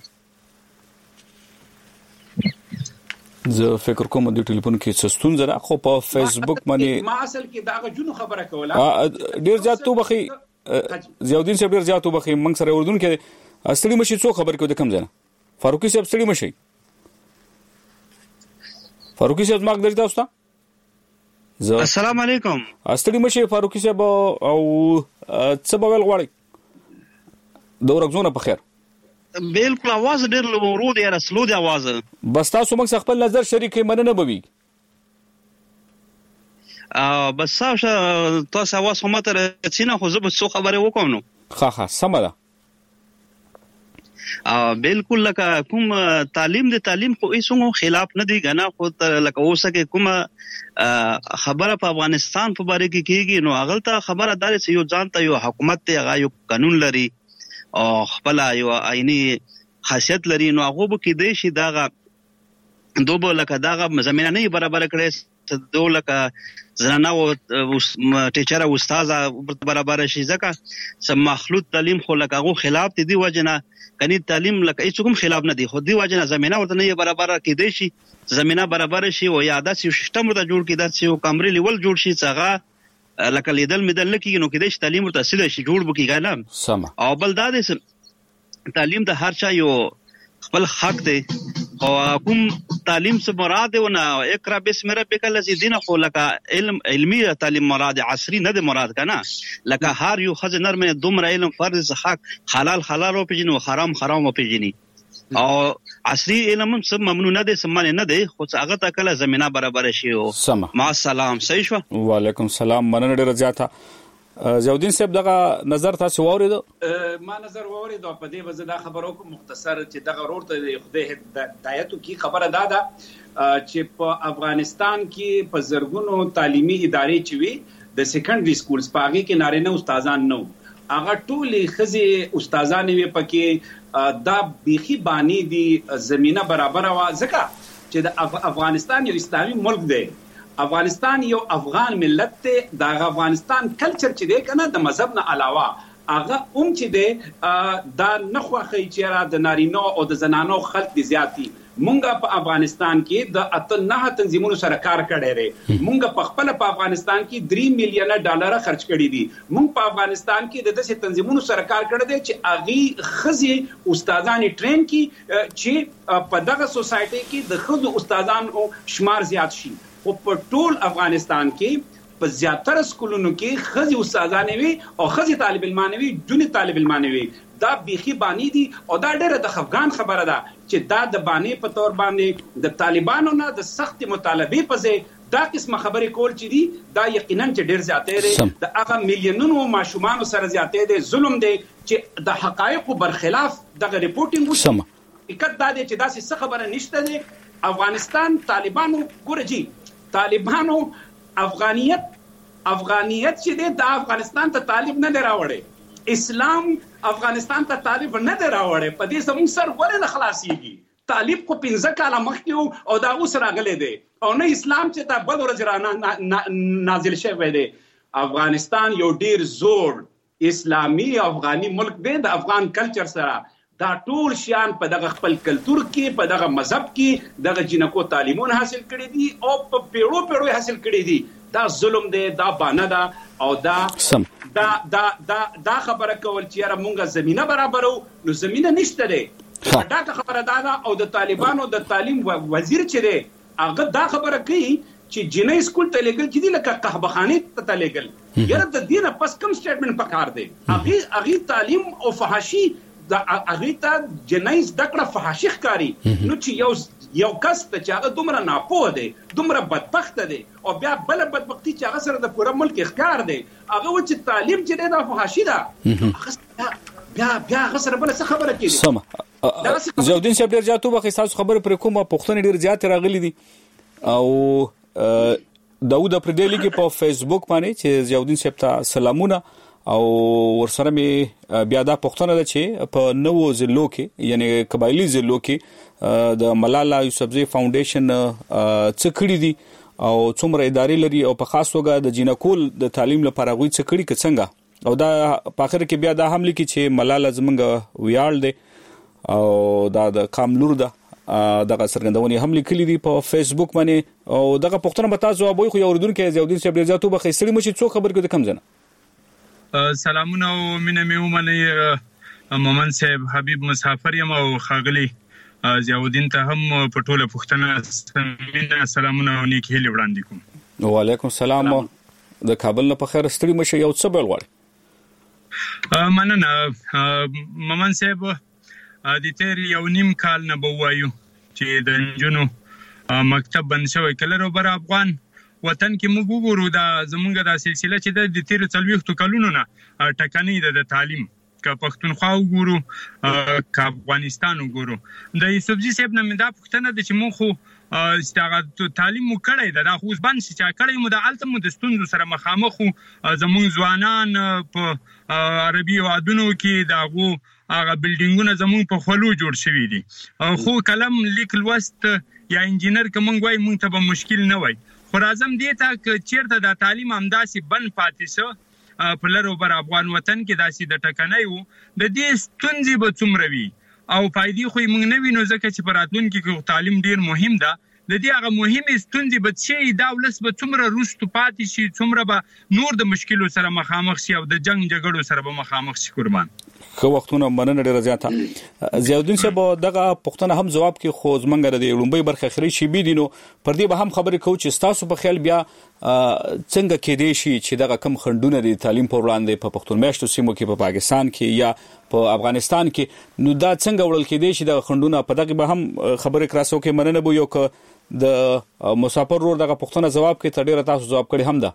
زه فکر کوم د ټلیفون کې څه ستونزه ده خو په فیسبوک باندې ما اصل کې دا غجونو خبره کوله ډیر زیات تو بخي زیاودین صاحب ډیر زیات تو بخي موږ سره وردون کې ستړي مشي څو خبرې کوي د کم ځای نه فاروقي صاحب ستړي مشي فاروقي صاحب ماګ درته تاسو ته السلام علیکم. استړي مشه فاروقي صاحب او څه بوال غواړي د ورغزونه په خیر؟ بالکل आवाज ډېر ورو دی یا سلو دی आवाज. بس تاسو موږ خپل نظر شریک مننه بوي. ا بس تاسو تاسو आवाज هم تر څینه خو زه به څه خبره وکم نو. ها ها سمه ا بالکل لکه کوم تعلیم د تعلیم خو هیڅ خلاف نه دی غنا خو لکه اوسه کې کوم خبره په افغانستان په باره کې کیږي نو هغه ته خبره دار چې یو ځان ته یو حکومت ته هغه یو قانون لري او خپل یو عیني خاصیت لري نو هغه به کې دی شي داغه دوبه لکه داغه زمينه نه برابر کړي دو لکه زنانه او ټیچر او استاد برابر شي ځکه سم مخلوط تعلیم خو لکه هغه خلاف دي وجنه کني تعلیم لکه هیڅ کوم خلاف نه دي خو دی وجنه زمينه ورته نه برابر کېدی شي زمينه برابر شي او یاده سي سیستم ورته جوړ کېدا سي او کمرې لیول جوړ شي څنګه لکه لیدل مدل کې نو کېدی شي تعلیم ورته اصل شي جوړ بکیږي نه سم او بل دا دي تعلیم د هر چا یو خپل حق دی او کوم تعلیم څخه مراد ونه اقرا بسم ربک الذی دین خو لکه علم علمی تعلیم مراد عصری نه دی مراد کنه لکه هر یو خزه نرمه دومره علم فرض حق حلال حلال او پیجن او حرام حرام او پیجنی او عصری علم سم ممنوع نه دي سمانه نه دي خو هغه ته کله زمينه برابر شي او ما سلام صحیح شو. وعلیکم السلام مننه ډیره زیاته. زیاودین صاحب دغه نظر تاسو واورید؟ ما نظر واورید په دې وزه دا خبرو کو مختصر چې دغه ورته خدای دایته کی خبره داده چې په افغانستان کې په زرګونو تعلیمي ادارې چې وي د سیکنډري سکولز پاغي کې نارینه استادان نو هغه ټولې خزي استادان وي پکې دا بيخي بانی دي زمينه برابر وا ځکه چې د افغانستان یو اسلامي ملک دی افغانستان یو افغان ملت ته د افغانستان کلچر چې دی کنه د مذهب نه علاوه هغه اوم چې دی دا نخوخی چې را د نارینو او د زنانو خلک دي زیاتی مونږه په افغانستان کې د اتل نه تنظیمونو سره کار کړی دی مونږه په خپل په افغانستان کې درې میلیونه ډالر خرج کړي دي مونږ په افغانستان کې د داسې تنظیمونو سره کار کړی دی چې اغي خزي استادان ټرین کې چې په دغه سوسايټي کې د خزو استادانو شمار زیات شي او په ټول افغانستان کې په زیاتره سکولونو کې خزي استادان وي او خزي طالب علمان وي جونی طالب علمان وي دا بيخي بانی دي او دا ډېره د خفغان خبره ده چې دا د بانی په تور باندې د طالبانو نه د سخت مطالبه په ځای دا قسمه خبرې کول چې دي دا یقینا چې ډېر زیاتې لري د هغه میلیونونو ماشومان سره زیاتې دي ظلم دي چې د حقایقو برخلاف دغه ریپورتینګ وشي حقیقت دا دی چې دا څه خبره نشته دي افغانستان طالبانو ګورجی طالبانو افغانیت افغانیت چې دی د افغانستان ته طالب نه دی راوړی اسلام افغانستان ته طالب نه دی راوړی په دې سمون سر ولې نه خلاصيږي طالب کو پنځه کاله مخکې او دا اوس راغلی دی او نه اسلام چې تا بل ورځ را نازل شوی دی افغانستان یو ډیر زوړ اسلامي افغاني ملک دی د افغان کلچر سره دا ټول شیان په دغه خپل کلچر کې په دغه مذهب کې دغه جنکو تعلیمون حاصل کړي دي او په پیړو پیړو حاصل کړي دي دا ظلم دی دا بانه ده او دا سم دا دا دا دا خبره کول چې را مونږه زمينه برابرو نو زمينه نشته ده دا خبره ده او د طالبانو د تعلیم وزیر چې دی هغه دا خبره کوي چې جنې سکول ته لګل چې دی لکه قهبخانه ته لګل یره د دینه پس کوم سټیټمنټ پکار دی هغه هغه تعلیم او فحاشي دا هغه ته جنې دکړه فحاشي ښکاری نو چې یو یو کس ته چې هغه دومره ناپوه دی دومره بدبخت دی او بیا بل بدبختی چې هغه سره د پوره ملک ښکار دی هغه و چې تعلیم چې دی دا فحاشي ده هغه بیا بیا هغه سره بل څه خبره کوي سم زودین صاحب ډیر زیاتو وخت تاسو خبر پر کومه پښتون ډیر زیات راغلي دي او داوود پردیلی کې په فیسبوک باندې چې زودین صاحب ته سلامونه او ورسره می بیا دا پښتون ده چې په نوو ضلعو کې یعنی قبایلی ضلعو کې د ملالا یوسفزئی فاونډیشن څه کړی دي او څومره ادارې لري او په خاص توګه د جینکول د تعلیم لپاره غوي څه کړی ک څنګه او دا په اخر کې بیا دا هم لیکي چې ملالا زمونږ ویاړ دی او دا د کاملور ده دغه سرګندونې هم لیکلي دي په فیسبوک باندې او دغه پښتون به تاسو وایي خو یو اردوونکو زودین صاحب ډیر زیاتو به خېستړي مشي څو خبر کوي کم زنه سلامونه او مینه مې ومني مومن صاحب حبیب مسافر یم او خاغلی ضیاءالدین ته هم په ټوله پښتنه مینه سلامونه او نیک هیلې وړاندې کوم. وعلیکم السلام. د کابل نه په خیر ستړي مشه یو څه بل غواړي. مننه ممن صاحب، د تیر یو نیم کال نه به وایو چې د نجونو مکتب بند شوی. کله روبر افغان وطن کې موږ وګورو دا زمونږ د سلسله چې د تیر څلوېښتو کلونو نه ټکنۍ ده د تعلیم، که پښتونخوا وګورو که افغانستان وګورو. د یوسفزي صاحب نه مې دا پوښتنه ده چې موږ خو هغه تعلیم مو کړی ده، دا خو اوس بند شي چې کړی مو د هلته مو د ستونزو سره مخامخ وو. زموږ ځوانان په عربي هېوادونو کې د هغو هغه بلډینګونه زموږ په خولو جوړ شوي دي، خو قلم لیک لوست یا انجینر که موږ وایو موږ ته به مشکل نه وای. خو راځم دې ته که چېرته دا تعلیم همداسې بند پاتې شه په لر او بر افغان وطن کې داسې د ټکنۍ وو، د دې ستونزې به څومره وي او فایدې خو یې موږ نه وینو، ځکه چې په راتلونکي کې تعلیم ډېر مهم ده. د دې هغه مهمې ستونزې به څه وي، دا ولس به څومره وروستو پاتې شي، څومره به نور د مشکلو سره مخامخ شي او د جنګ جګړو سره به مخامخ شي. قربان ښه وختونه مننه ډېره زیاته. ضیاءالدین صاحب دغه پوښتنه هم ځواب کې خو زمونږ د لومړۍ برخې اخري شیبې دي، نو پر دې به هم خبرې کوو چې ستاسو په خیال بیا څنګه کېدای شي چې دغه کم خنډونه د تعلیم پر وړاندې په پښتون میشتو سیمو کې په پاکستان کې یا په افغانستان کې، نو دا څنګه وړل کېدای شي دغه خنډونه، په دغه به هم خبرې کراسو کې مننه به یو که د مسافر رور دغه پوښتنه ځواب کې تر ډېره تاسو ځواب کړی هم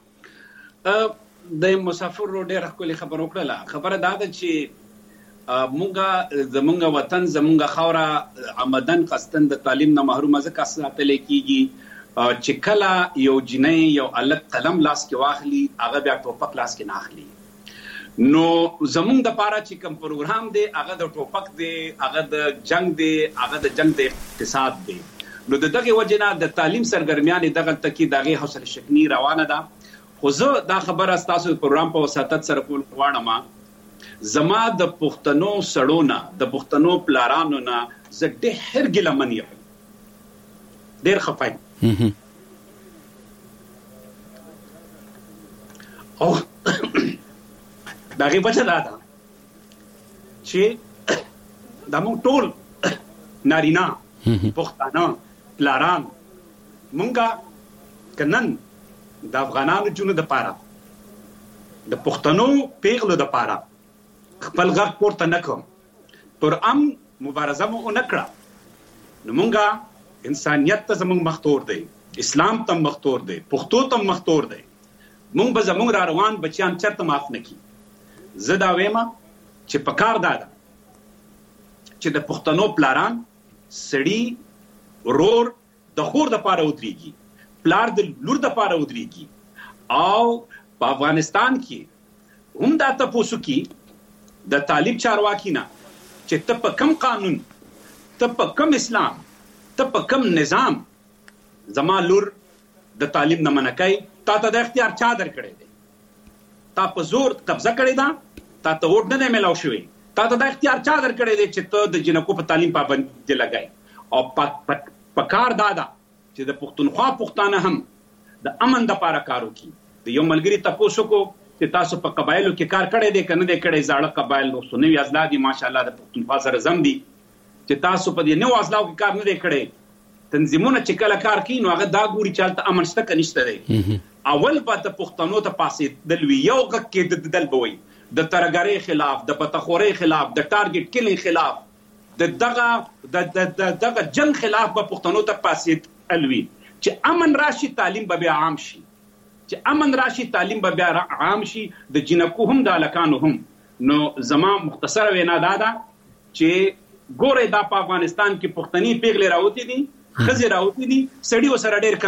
ده. د مسافر رور ډېره ښکلې خبره وکړله. خبره دا ده چې مونږه زمونږ وطن زمونږ خاوره عمدن قصدن د تعلیم نه محرومه ځکه ساتلې کېږي چې کله یو جنۍ یو الګ قلم لاس کې واخلي هغه بیا ټوپک لاس کې نه اخلي. نو زمونږ دپاره چې کوم پروګرام دی هغه د ټوپک دی، هغه د جنگ دی، هغه د جنگ د اقتصاد دی. نو د دغه وجه نه د تعلیم سرګرمیانې دغلته کې د هغې حوصله شکني روانه ده. خو زه دا خبره ستاسو د پروګرام په وساطت سره کول غواړم، زما د پښتنو سړو نه د پښتنو پلارانو نه زه ډېر ګیلمن یم، ډېر خفه یم. او د هغې وجه دا ده چې دا موږ ټول نارینه پښتانه پلاران مونږه که نن د افغانانو جونو دپاره د پښتنو پیغلو دپاره خپل غږ پورته نه کړم، پر ام مبارزه مو ونه کړه، نو مونږه انسانیت ته زموږ مختور دی، اسلام ته مختور دی، پښتو ته مختور دی. مونږ به زموږ را روان بچیان چېرته معاف نه کړي. زه دا وایم چې پکار دا ده چې د پښتنو پلاران سړي ورور د خور دپاره ودرېږي، پلار د لور دپاره ودرېږي، او په افغانستان کې هم دا تپوس وکړي د طالب چارواکي نه چې ته په کم قانون، ته په کم اسلام، ته په کم نظام زما لور د تعلیم نه منع کوي. تا ته د اختیار چا درکړی دی؟ تا په زور قبضه کړې ده، تا ته ووټ نه دی میلاو شوی، تا ته د اختیار چا درکړی دی چې ته د جنکو په تعلیم پابندي لګوي؟ او په کار دا ده چې د پښتونخوا پښتانه هم د امن دپاره کار وکړي. د یو ملګري تپوس وکړو چې تاسو په قبایلو کې کار کړی دی که نه دی کړی؟ زاړه قبایل نو نوي اضلاع دي ماشاءالله د پښتونخوا سره زم دي، چې تاسو په دې نوو اضلاعو کې کار نه دی کړی. تنظیمونه چې کله کار کوي نو هغه دا ګوري چې هلته امن شته که نشته دی. اول به د پښتنو ته پاسېدل وي، یو غږ کېدل به وي د ترهګرۍ خلاف، د پتخورۍ خلاف، د ټارګېټ کلینګ خلاف، د دغه د دغه جنګ خلاف به پښتنو ته پاسېدل وي چې امن راشي تعلیم به بیا عام شي، چې امن راشي تعلیم به بیا عام شي، د جنکو هم د هلکانو هم. نو زما مختصره وینا دا ده چې ګورئ دا په افغانستان کې پښتني پیغلې راوتې دي، ښځې راوتې دي، سړي ورسره ډېر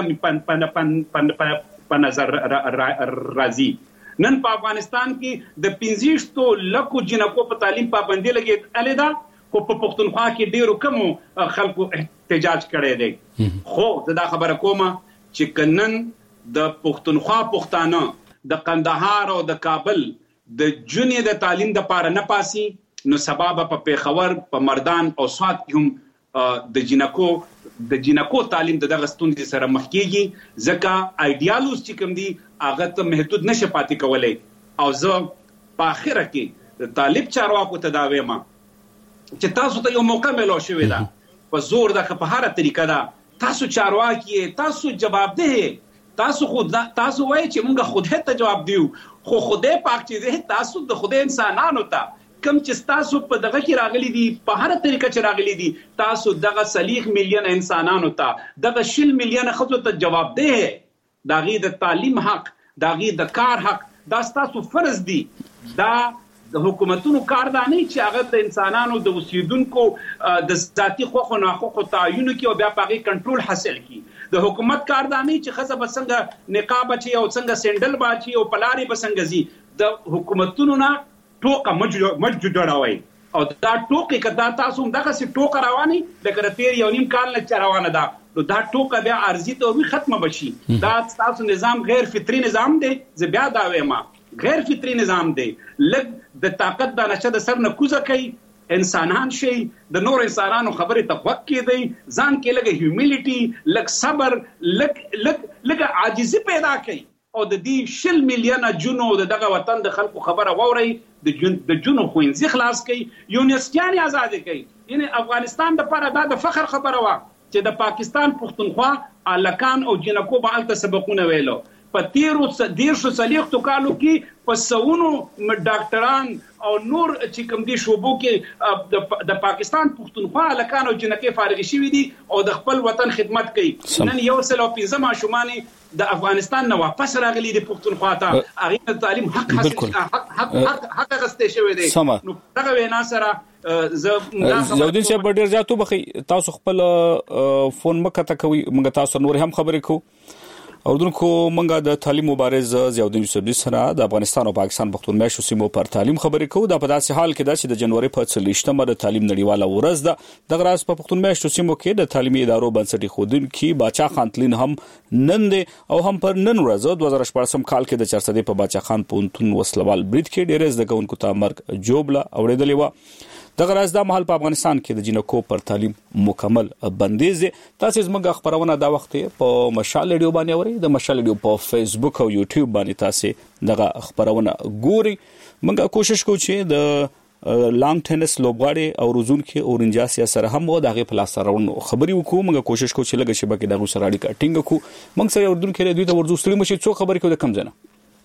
کم په نظر راځي. نن په افغانستان کې د پنځویشتو لکو جنکو په تعلیم پابندي لګېدلې ده، خو په پښتونخوا کې ډېرو کمو خلکو احتجاج کړی دی. خو زه دا خبره کومه چې که نن د پښتونخوا پښتانه د قندهار او د کابل د جونې د تعلیم دپاره نه پاسي، نو سبا به په پېښور، په مردان او سوات کې هم د جنکو د جنکو تعلیم د دغه ستونزې سره مخ کېږي، ځکه ایډیالوز چې کوم دي هغه ته محدود نشي پاتې کولی. او زه په آخره کې د طالب چارواکو ته دا وایم چې تاسو ته یو موقع میلاو شوې ده په زور د په هر طریقه دا تاسو چارواکي تاسو جوابدeh تاسو خود تاسو وایي چې موږ خدای ته جواب دیو خو خدای پاک چې تاسو د خدای انسانانو ته کم چې تاسو په دغه کې راغلي دي په هر طریقه چې راغلي دي تاسو دغه صلیخ میلیون انسانانو ته دغه شل میلیون خلکو ته جوابدeh داغي د تعلیم حق داغي د کار حق دا تاسو فرض دي دا د حکومتونو کار دا نه چې هغه د انسانانو د اوسیدونکو د ذاتي خوخو ناخوخو تعین کی او بیا پاغي کنټرول حاصل کی د حکومت کار دا نه چې خزه بسنګ نقاب چي او څنګه سندل باچي او پلاری بسنګ زی د حکومتونو نه ټوکه مجو مجو جوړوي او دا ټوکه کدا تاسو دغه سي ټوکه رواني لکه تیر یو نیم کال نه روانه ده نو دا ټوکه بیا ارزي ته ختمه بشي دا تاسو نظام غیر فطري نظام دی زه بیا دا وایم غیر فطري نظام دی لګ د طاقت د نشه د سر نه کوزه کوي انسانان شي د نور انسانانو خبره تفوق کیدی ځان کې لګ هیومیلیټي لګ صبر لګ لګ لګ عاجزي پیدا کوي او د دې شل میلیون جنو دغه وطن د خلکو خبره ووري د جن د جنو خوينځي خلاص کوي یونیسټیان آزاد کوي یعنی افغانستان د لپاره د فخر خبره وا چې د پاکستان پښتونخوا الکان او جنکو به الته سبقونه ویلو په تیرو دیرشو سلیختو کالو کې په سونو ډاکټران او نور چې کوم دي شوبو کې د پاکستان پښتونخوا الکان او جنکې فارغ شوي دي او د خپل وطن خدمت کوي نن یو سل او پنځه ماشومان د افغانستان نه واپس راغلي دي پښتونخوا ته هغه د تعلیم حق حاصل حق حق حق غسته شوی دی نو دغه وینا سره زودین چې په ډیر ځاتو بخي تاسو خپل فون مکه تا کوي موږ تاسو نور هم خبرې کوو اردوونکو منګه د تعلیم مبارز زیاودین یوسفزي سره د افغانستان او پاکستان پښتون میاشتو سیمو پر تعلیم خبرې کوو د په داسې حال کې د د جنوري په څلوېښتمه د تعلیم نړیواله ورځ ده د غراس په پښتون میاشتو سیمو کې د تعلیمي ادارو بنسټي خودونکو باچا خان تلین هم نن دي او هم پر نن ورځ دوه زره شپږم کال کې د چرسدي په باچا خان پونتون وسلوال برید کې ډېر زده کوونکو ته مرګ جوړه اوریدلې و دغه راز د محل په افغانستان کې د جنکو پر تعلیم مکمل بندیز دي تاسو زموږ خبرونه دا وخت په مشال ریډیو باندې اوري د مشال ریډیو په فیسبوک او یوټیوب باندې تاسو دغه خبرونه ګوري موږ کوشش کوو چې د لانګ ټینس لوبغاړي او روزونکو اورنجاسیا سره هم و دغه په لاس راوړو خبري وکړو موږ کوشش کوو چې لږه شبکې دغه سره اړیکه ټینګ کړو موږ سره اردن کې دوی ته ورزو ستړي مشي څو خبرې کوو د کم ځنه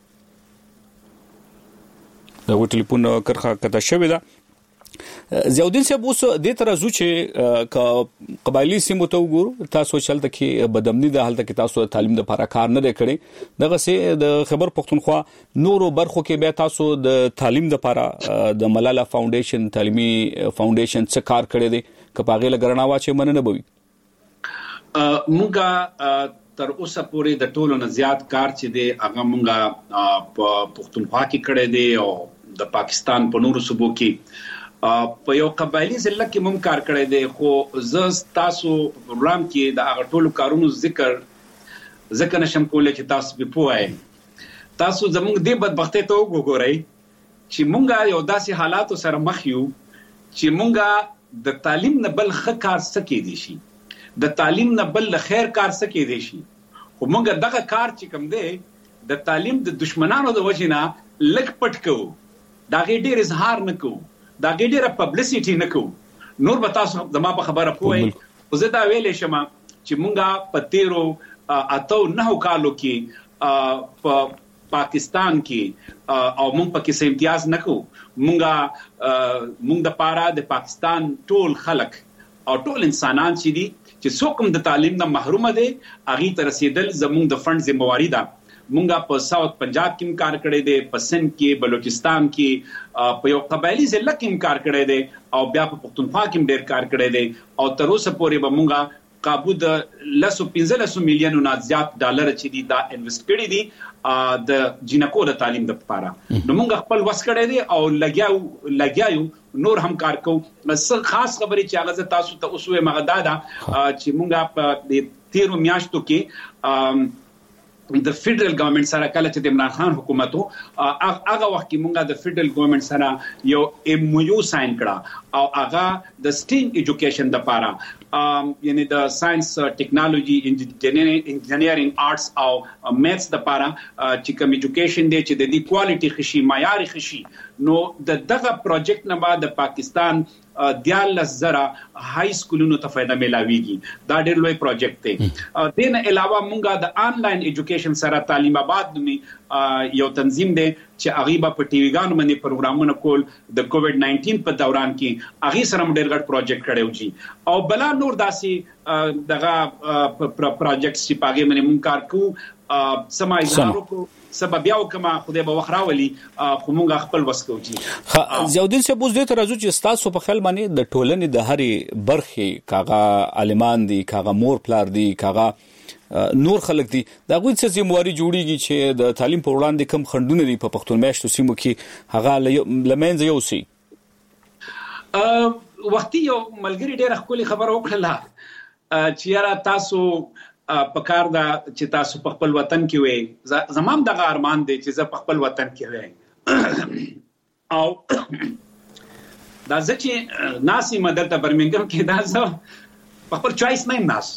دا ټلیفون کرخه کته شوی دا زیاودین صاحب اوس د ترازو چې قبایلی سیمو ته وګورو تاسو چلته کې بدامنی د حالت کې تاسو تعلیم د لپاره کار نه کړی دغه سه د خبر پښتونخوا نورو برخو کې به تاسو د تعلیم د لپاره د ملاله فاونډیشن تعلیمي فاونډیشن څخه کار کړی دی کپاغه لګرناوا چې مننه بوي مونږه تر اوسه پورې د ټولو نه زیات کار چې دی هغه مونږه په پښتونخوا کې کړی دی او د پاکستان په نورو صوبو کې په یو قبایلی ضلع کې مم کار کړی دی خو زه تاسو پروګرام کې د هغه ټولو کارونو ذکر ذکر نشم کولای چې تاسو به پوهی تاسو زموږ د بدبختۍ ته وګورئ چې مونږه یو داسې حالاتو سره مخ یو چې مونږه د تعلیم نه بل ښه کار سکے دي شي د تعلیم نه بل خیر کار سکے دي شي خو مونږه دغه کار چې کوم دی د تعلیم د دشمنانو د وجنه لک پټ کوو دا غي ډیر اظهار نه کوو دا ډیره پبلسټی نه کوو نور به تاسو زما په خبره پوهی او زه دا ویلې شم چې مونږه په تیرو اتو نه کالو کې په پاکستان کې او مونږ په کې امتیاز نه کوو مونږه مونږ د پاره د پاکستان ټول خلک او ټول انسانان چې دي چې څوک د تعلیم نه محروم دي اغي تر رسیدل زمونږ د فند ذمہواری ده مونږه په ساوث پنجاب کې کار کړی دی په سند کې بلوچستان کې په یو قبایلی ضلع کې کار کړی دی او بیا په پښتونخوا کې ډېر کار کړی دی او تر اوسه پورې به مونږه قابو د لسو پنځلسو میلیونو نه زیات ډالر چې دي دا انویسټ کړی دي د جنکو د تعلیم لپاره نو مونږ خپل وس کړی دی او لګیاو لګیاو نور هم کار کوو څه خاص خبرې چې هغه تاسو ته اوسوي مغدادا چې مونږه په تیرو میاشتو کې د فدرل ګورنمنت سره کله چې د عمران خان حکومت هغه وخت کې مونږه د فدرل ګورنمنت سره یو ایم یو ساين کړه او هغه د سټیم ایجوکیشن لپاره یعنی د ساينس ټیکنالوژي انجینیرینګ آرټس او میثز د لپاره چې کوم ایجوکیشن دی چې د دې کوالټي خشي معیاري خشي نو د دغه پروجیکټ نه بعد د پاکستان دیالس زره های سکولونو ته فائدہ ملاويږي دا ډېر لوی پروجیکټ دی دین علاوه مونږه د آنلاین ایجوکیشن سره تعلیم آباد نومي یو تنظیم دی چې هغه په ټي وی ګانو باندې پروګرامونه کول د کووډ ناینټین په دوران کې هغه سره ډېر غټ پروجیکټ کړو جی او بلا نور داسي دغه پروجیکټ چې پاګې باندې مونږ کار کوو سمای زارو کو سبب یو کما خدای به وخراولي خو مونږ خپل وسکو جی زیودین سے بوز دې ته راځو چې تاسو په خل باندې د ټولنې د هرې برخې کاغه عالمان دي کاغه مور پلار دي کاغه نور خلک دي دا غوښتل چې زمواري جوړیږي چې د تعلیم په وړاندې کم خندونه دي په پښتون میاشتو سیمو کې هغه لمنځ یو سي وختي یو ملګری ډېر خولي خبر وکړه چې یاره تاسو په کار دا چې تاسو په خپل وطن کې وې زمام دغه ارمان دی چې زه په خپل وطن کې وې او دا ځکه ناسي مدد ته برمنګم کې دا زه په خپل چويس نه ناس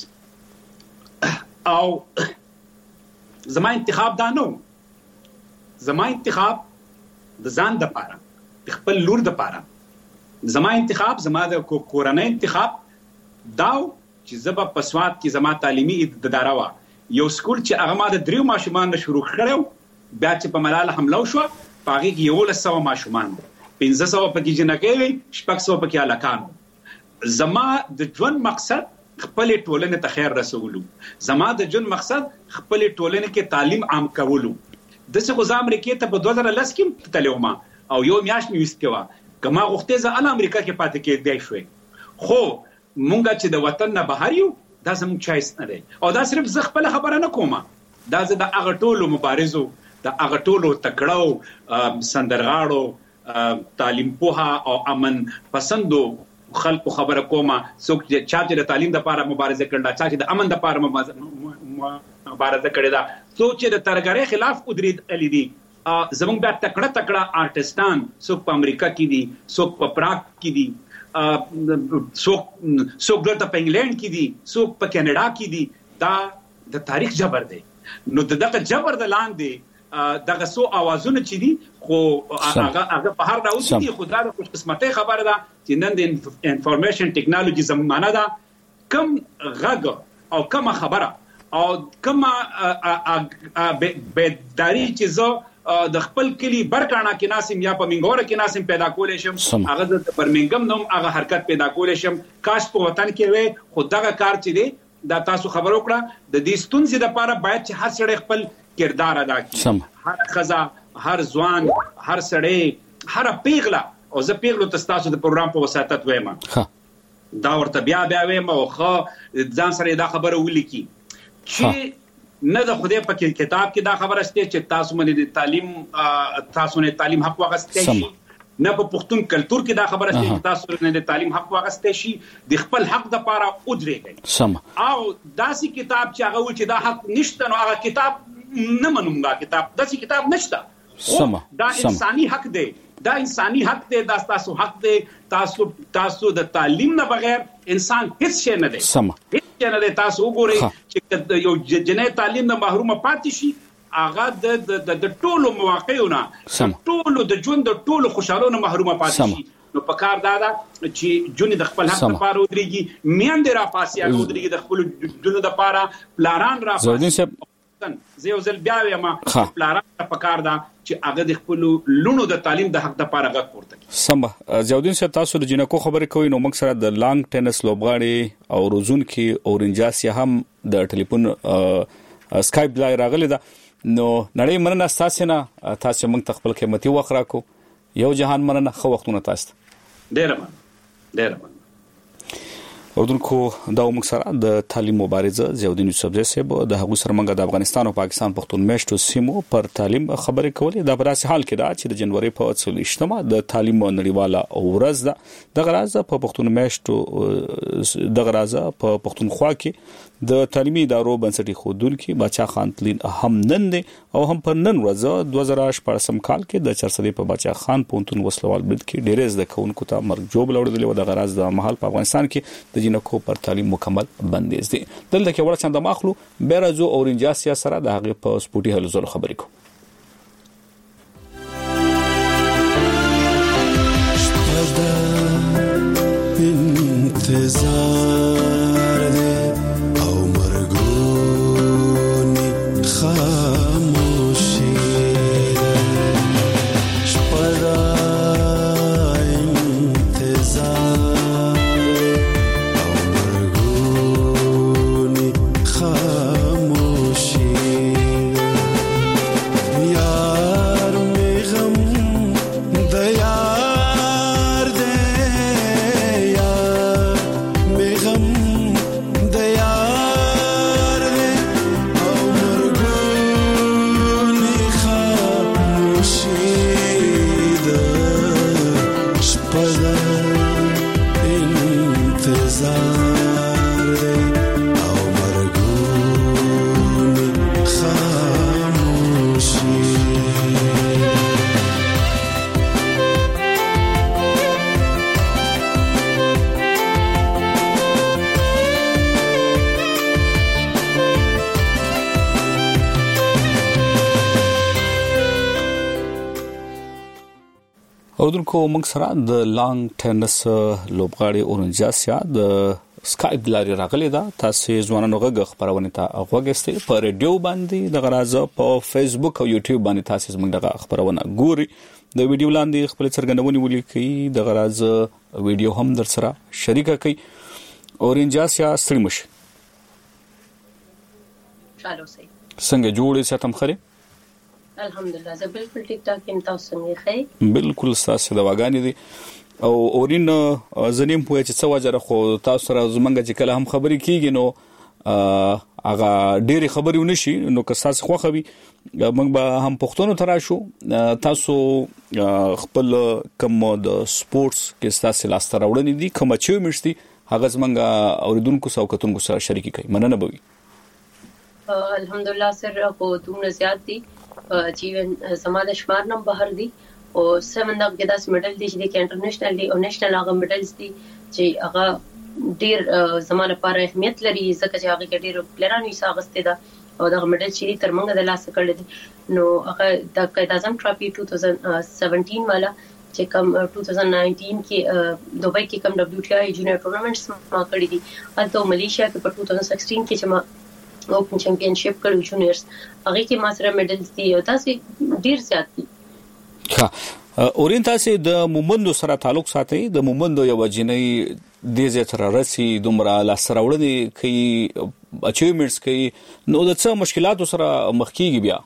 او زما انتخاب دا نو زما انتخاب د ځان د پاره د خپل لور د پاره زما انتخاب زما د کورنۍ انتخاب داو چې زبا پسواد کې زما تعلیمي اداره وا یو سکول چې هغه ما د دریو ماشومان شروع کړو بیا چې په ملاله حمله وشو پاږي کې یو لسو ماشومان پنځه سو پکې جنګي شپږ سو پکې الکان زما د ژوند مقصد خپل ټولنې ته خیر رسولو زما د ژوند مقصد خپل ټولنې کې تعلیم عام کولو د څه غو امریکا ته په دوه زره لس کې تلوما او یو میاش میوست کوا کما غوښته ز ال امریکا کې پاتې کې دی شوې خو مونږه چې د وطن نه بهر یو دا زموږ چایس نه دی او دا صرف زه خپل خبره نه کومه دا زه د هغه ټولو مبارزو د هغه ټولو تکړو سندرغاړو تعلیم پوها او امن پسندو خلکو خبره کومه څوک چې چا چې د تعلیم لپاره مبارزه کړل چا چې د امن لپاره مبارزه کړې ده څوک چې د ترګری خلاف ودرید الی دي زموږ بیا تکړه تکړه آرټستان څوک په امریکا کې دي څوک په پراګ کې دي څوک څوک دلته په انګلند کې دي څوک په کینیډا کې دي دا د تاریخ جبر دی نو دغه جبر د لاندې دغه سو اوازونه چې دي خو هغه هغه په هر ډول دي خو دا د خوش قسمتۍ خبره ده چې نن د انفارمیشن ټیکنالوژي زمانه ده کم غږ او کم خبره او کم بیداری چې زه د خپل کلی برکانا کې ناسم یا په منګوره کې ناسم پیدا کولې شم هغه د برمنګم نوم هغه حرکت پیدا کولې شم کاش په وطن کې وې خو دغه کار چې دی دا تاسو خبر وکړه د دې ستونزې لپاره باید چې هر سړی خپل کردار ادا کړي هر خزا هر ځوان هر سړی هر پیغله او زه پیغلو ته تاسو د پروګرام په وساتت وایم دا ورته بیا بیا وایم او خو ځان سره دا خبره ولیکي چې نه د خدای په کتاب کې دا خبره شته چې تاسو باندې د تعلیم تاسو نه تعلیم حق واغسته شي نه په پښتون کلچر کې دا خبره شته چې تاسو نه د تعلیم حق واغسته شي د خپل حق د پاره ودرېږي سم او داسې کتاب چې هغه و چې دا حق نشته نو هغه کتاب نه منوم دا کتاب داسې کتاب نشته سم دا انساني حق دی دا انساني حق دی دا تاسو حق دی تاسو تاسو د تعلیم نه بغیر انسان هیڅ شي نه دی سم هیڅ نه دی تاسو وګورئ چې یو جنې تعلیم نه محروم پاتې شي هغه د د ټولو مواقعونه ټولو د ژوند د ټولو خوشالونو محروم پاتې شي نو په کار دا ده چې جون د خپل حق لپاره ودرېږي میاند را پاسي هغه ودرېږي د خپل جون د لپاره پلاران را پاسي زه یو ځل بیا وایم پلاران په کار دا چې هغه د خپل لونو د تعلیم د حق لپاره غږ پورته کوي سم زیودین صاحب تاسو د جنکو خبرې کوي نو موږ سره د لانګ ټینس لوبغاړي او روزون کې اورنجاسي هم د ټلیفون اسکایپ لای راغلی دا نو نړۍ مننه تاسو نه تاسو موږ خپل قیمتي وخت راکو یو جهان مننه خو وختونه تاسو ډیر مننه ډیر مننه اردوونکو دا موږ سره د تعلیم مبارزه زیودین یوسف صاحب د هغو سره موږ د افغانستان او پاکستان پښتون میشتو سیمو پر تعلیم خبرې کولې د براسي حال کې دا چې د جنوري په څلوېښتمه د تعلیم نړیواله ورځ ده د غراز په پښتون میشتو د غراز په پښتونخوا کې د تعلیمي ادارو بنسټي خودونکو بچا خان تلین هم نن دي او هم پر نن ورځ دوه زره شپږم کال کې د چرسدي په بچا خان پونتون وسلوال بد کې ډیرز د کونکو ته مرګ جوړ لوړدل و د غراز د محل په افغانستان کې د جنکو پر تعلیم مکمل بندیز دي. دلته کې وړ چنده ماخلو بیرازو اورنج اسیا سره د هغه په سپورتي هلو زلو خبرې کو. انتظار دے او مرگونی خاموشی شپدا انتظار او مرگونی خاموشی یار می غم دیا اردوونکو موږ سره د لانګ ټینس لوبغاړي اورنجاسیا د سکایپ لاري راغلي دا تاسو ځوانانو غږ خبرونه ته غوښتئ په ریډیو باندې د غرازه په فیسبوک او یوټیوب باندې تاسو زموږ دغه خبرونه ګوري د ویډیو لاندې خپل څرګندونې ولیکئ د غرازه ویډیو هم در سره شریک کړئ اورنجاسیا ستړي مشه چالو سي څنګه جوړې ساتم خره الحمدلله زه بالکل ټیک ټاک یم تاسو څنګه ښه بالکل تاسو د واغانې دي او اورین زنیم پوهه چې څو وجره خو تاسو سره زمونږ چې کله هم خبرې کیږي نو هغه ډېری خبرې ونشي نو که تاسو خوخوي موږ به هم پښتون تراشو تاسو خپل کوم د سپورتس کې تاسو لاس تر وړاندې دي کوم چې مشتي هغه زمونږ اوریدونکو سره کتونکو سره شریک کړئ مننه بوي الحمدلله سر خو دومره زیات دي چې زماده شمار نم بهر دي او سمندر کې داس میډل دي چې د انټرنیشنل دي او نېشنل هغه میډلز دي چې هغه ډیر زمانه پر اهمیت لري ځکه چې هغه کې ډیر پلیرانو یې ساغسته ده او دا میډل چې تر موږ د لاس کړل دي نو هغه د قائد اعظم ټرافي two thousand seventeen والا چې کوم twenty nineteen کې دوبۍ کې کوم دبليو ټي آی جونیئر ټورنمنټس ما کړی دي البته ملیشیا کې په twenty sixteen کې چې ما اوپن چمپionship کړو جونیئرز هغه کې ما سره میډلز دي او تاسو ډیر زیات دي ها اورین تاسو د مومندو سره تعلق ساتي د مومندو یو جنۍ د زه تر راسي دومره لا سره وړني کوي اچیومنټس کوي نو د څه مشکلاتو سره مخ کیږي بیا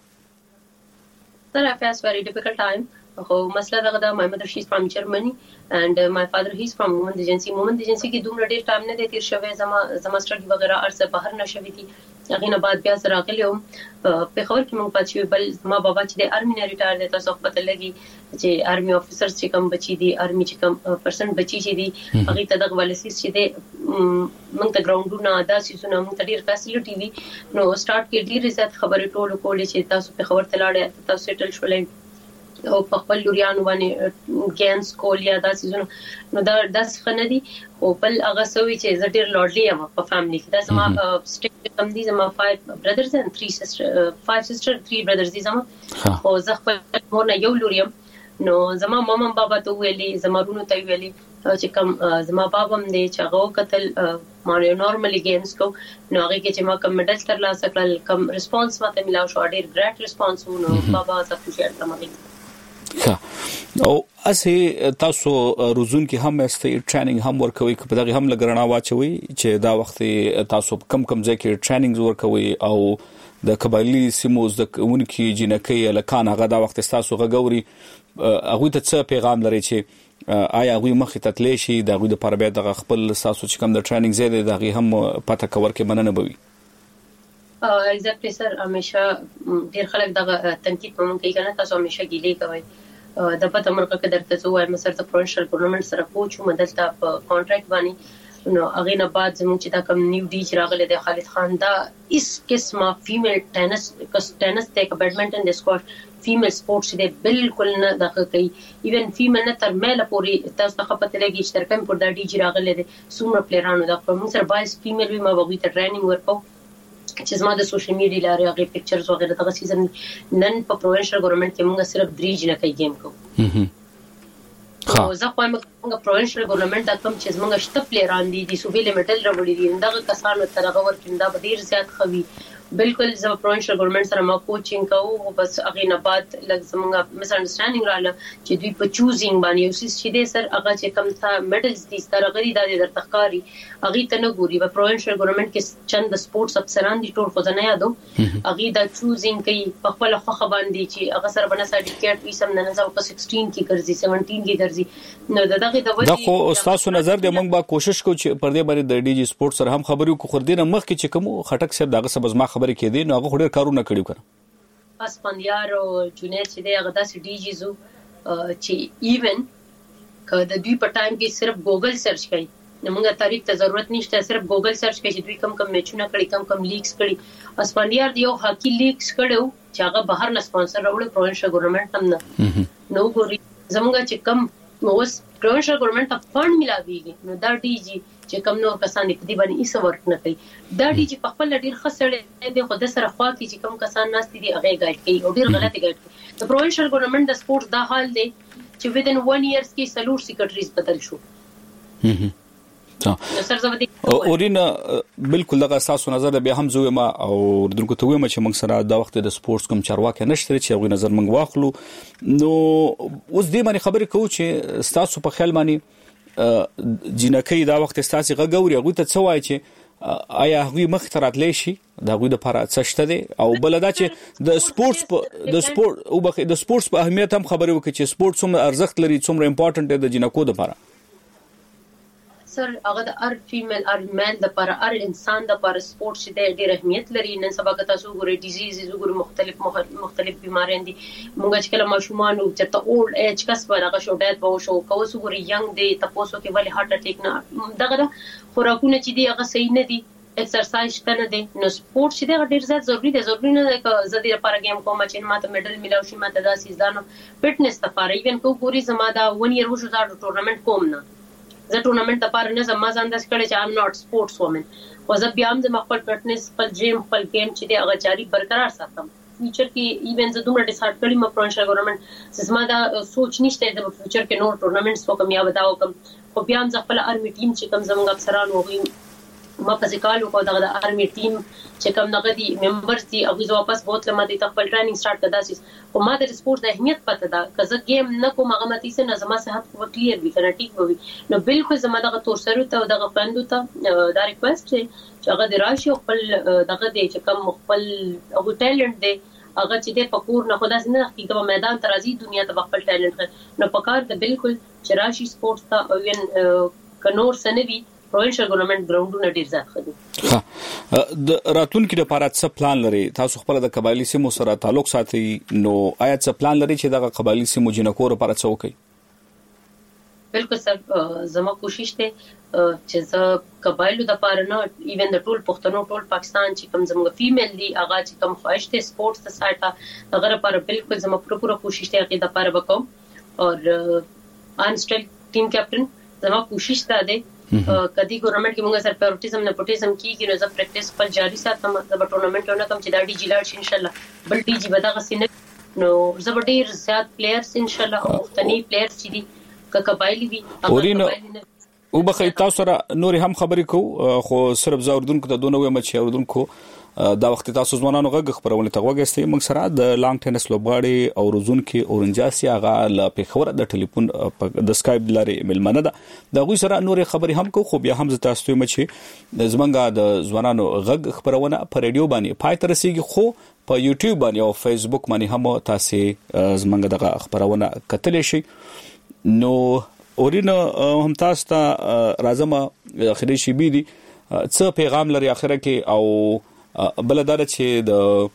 سر I face very difficult time خو مسله دغه د my mother she's from Germany and uh, my father he's from Moment Agency Moment Agency کې دومره ډیر ټایم نه دی تیر شوی زما زما سټډي وغیرہ ارسه بهر نشوي دي هغه نه بعد بیا سره غلیوم په خبر کې مونږ پاتې بل ما بابا چې د ارمي نه ریټایر دي تاسو خپل لګي چې ارمي افیسرز چې کم بچي دي ارمي چې کم پرسنټ بچي چې دي هغه ته دغه والسیس چې د مونږ ته ګراوندونه ادا سيزونه مونږ ته ډیر فیسیلیټي وي نو سٹارټ کې ډیر زیات خبرې ټولو کولې چې تاسو په خبر تلاړې تاسو سیټل شولې او په خپل لوريانو باندې ګینز کول یا دا سيزونه نو دا داس خنه دي او بل هغه سوي چې زډیر لوډلی یم په فیملی کې دا زما سټیټ کم دي زما five brothers and three sister uh, five sister three brothers دي زما او زه خپل مور نه یو لوریم نو زما ماما بابا ته ویلي زما رونو ته ویلي چې کم زما بابا هم دي چې هغه قتل ما نورمالي ګیمز کو نو هغه کې چې ما کم میډل تر لاسه کړل کم ریسپانس ماته ملاو شو ډیر ګریټ ریسپانس نو بابا زه خوشاله کړم او اسی تاسو روزون کې هم است ټریننګ هم ورکوي په دغه هم لګرنا واچوي چې دا وخت تاسو کم کم ځکه ټریننګ ورکوي او د قبایلی سیموز د اونکي جنکې لکان هغه دا وخت تاسو غووري هغه ته څه پیغام لري چې آیا هغه مخ ته تللی شي د هغه د پر بیا د خپل تاسو چې کم د ټریننګ زیاده دغه هم پته کور کې مننه بوي ایگزیکټلی سر همیشه ډیر خلک دغه تنقید کوم کوي کنه تاسو همیشه ګیلې کوي د پته مرکه کې درته څو وایم سر ته پروفیشنل ټورنمنټ سره کوچ مدلته په کانټراکټ باندې نو هغه نه بعد زموږ چې دا کم نیو ډی چې راغله د خالد خان دا اس قسمه فیمیل ټینس کس ټینس ته بیډمنټن د سکواش فیمیل سپورت دی بالکل نه دغه کوي ایون فیمیل نه تر میل پورې تاسو ته پته لګي چې تر کوم پر د ډي جی راغله دي څومره پلیرانو د موږ سره بایس فیمیل وي ما وګړي ته ټریننګ ورکو چې زما د سوشل میډیا لارې هغه پکچرز وغیرہ دغه سیزن نن په پروینشل ګورنمنت کې موږ صرف درې جنہ کوي گیم کو خو زه خو موږ پروینشل ګورنمنت د کوم چې موږ شته پلیران دي د صوبې لیمټل راوړي دي دغه کسانو تر هغه ورکیندا به ډیر زیات خوي بالکل زما پروینشل ګورنمنت سره ما کوچینګ کوو بس هغه نه بعد لږ زموږ مس انډرستانډینګ رااله چې دوی په چوزینګ باندې یو څه چې دې سر هغه چې کم تا میډلز دي ستاره غري د در تخکاری هغه ته نه ګوري په پروینشل ګورنمنت کې چند سپورتس افسران دي ټول خو نه یادو هغه د چوزینګ کوي په خپل خو باندې چې هغه سره بنه سرټیفیکټ وي سم نه زو په سیکسټین کې ګرځي سیونټین کې ګرځي نو دغه د وجه دا خو استاد نظر دې موږ با کوشش کوو چې پر دې باندې د ډي جی سپورت سره هم خبرو کو خور دې نه مخ کې چې کوم خټک صاحب دغه سبز ما خبرې کې دي نو هغه ډېر کارونه کړیو کړ اسپاندیار او جونیت چې دی هغه داسې ډي جی زو چې ایون که د دوی په ټایم کې صرف ګوګل سرچ کوي نو موږ تاریخ ته ضرورت نشته صرف ګوګل سرچ کوي چې دوی کم کم میچونه کړي کم کم لیګز کړي اسپاندیار دی یو هاکی لیګز کړو چې هغه بهر نه سپانسر راوړل پروینشل ګورنمنت هم نه نو ګوري زموږ چې کم اوس پروینشل ګورنمنت ته فند ملاويږي نو دا ډي جی چې کم نور کسان په دې باندې ایسه ورک نه کوي دا ډي جی په خپل ډیر خسړې دی خو د سره خوا کې چې کم کسان ناشتي دي هغه گایډ کوي او ډیر غلطي گایډ کوي د پروینشل ګورنمنت د سپورت دا حال دی چې within one years کې سلور سیکریټریز بدل شو اورینا بالکل دغه اساسو نظر به هم زوی ما او درکو ته ویم چې موږ سره د وخت د سپورتس کوم چارواکي نشته چې غوي نظر موږ واخلو نو اوس دې باندې خبرې کوو چې تاسو په خیال باندې جنکې دا وخت تاسو غوړي غوي ته څه وایي چې آیا غوي مخ تراتلې شي دا غوي د لپاره څه شته دي او بل دا چې د سپورتس د سپورت او د سپورتس په اهمیت هم خبرې وکړي چې سپورتس هم ارزښت لري څومره امپورټنت دی د جنکو لپاره سر هغه د ار فیمیل ار میل د پر ار انسان د پر سپورت چې ډېر اهمیت لري نن سبا که تاسو ګورئ ډیزیز وګورئ مختلف مختلف بیماریاں دي موږ چې کله ماشومان او چې ته اولډ ایج کس پر هغه شو ډیت به شو کوس ګورئ ینګ دی تاسو کې ولې هارت اٹیک نه دغه خوراکونه چې دی هغه صحیح نه دي ایکسرسایز کنه دي نو سپورت چې دی ډېر زیات ضروری دی ضروری نه دی چې زه دې لپاره گیم کوم چې ماته میډل ملاوي شي ماته داسې ځانو فټنس لپاره ایون کو ګورئ زما دا ون ایئر وشو دا ټورنمنت کوم نه زه ټورنمنت لپاره نه زما ځان داس کړی چې ام ناٹ سپورتس وومن خو زه بیا هم د خپل فټنس خپل جیم خپل گیم چې دی هغه جاری برقرار ساتم فیوچر کې ایون زه دومره ډیسایډ کړی ما پروینشل ګورنمنت زما دا سوچ نشته د فیوچر کې نور ټورنمنټس وکم یا وداو کوم خو بیا هم خپل ارمي ټیم چې کوم زموږ افسران وغوي ما په ځکالو کو دغه د ارمي ټیم چې کوم دغه دي ممبرز دي او زه واپس بوتل ما دي خپل ټریننګ سٹارټ کړه داسې او ما د سپورت د اهمیت پته ده که زه گیم نه کوم هغه متي سه زما صحت کو کلیر وي کنه ټیک وي نو بالکل زما دغه تور سره ته دغه فندو ته دا ریکوست چې هغه د راشي خپل دغه دي چې کوم خپل او ټیلنت دی هغه چې د پکور نه خدا نه حقیقت په میدان ترازی دنیا ته خپل ټیلنت نو پکار ته بالکل چراشي سپورت ته او ان کنور سنوي پروینشل ګورنمنت ګراوندونه ډیر زیات خدي ها د راتلونکو لپاره څه پلان لري تاسو خپل د قبایلی سیمو سره تعلق ساتي نو آیا څه پلان لري چې د قبایلی سیمو جنکو لپاره څه وکړي بالکل سر زما کوشش ته چې زه قبایلو د لپاره نه ایون د ټول پښتنو ټول پاکستان چې کوم زموږ فیمیل دي هغه چې کوم خواهش ته سپورتس ته سایټه هغه لپاره بالکل زما پوره پوره کوشش ته کې د لپاره وکم او ان سټیل ټیم کیپټن زما کوشش ته ده کدی ګورنمنت کې موږ سره پیروټیزم نه پټیزم کیږي نو زه پریکټیس خپل جاری ساتم د ټورنمنت نه کوم چې دا ډي جی لاړ شي ان شاء الله بل ډي جی بدغه سینه نو زه ډیر زیات پلیئرز ان شاء الله او مختلف پلیئرز چې دي قبایلی دي اورینو او بخې تاسو سره نور هم خبرې کو خو صرف زوردونکو ته دونه وایم چې اوردونکو دا وخت تاسو ځوانانو غږ خبرونه ته وګورئ موږ سره د لانګ ټینس لوبغاړي او روزونکو اورنجاسي هغه ل پیښور د ټلیفون د سکایپ لارې ملمنه ده دا غوي سره نور خبرې هم کو خو بیا هم تاسو ته مچې زمونږه د ځوانانو غږ خبرونه په ریډیو باندې پای تر رسیدي خو په یوټیوب باندې او فیسبوک باندې هم تاسو زمونږه د خبرونه کتلی شي نو اورینه هم تاسو ته راځم اخري شي بي دي څه پیغام لري اخره کې او بلدار چې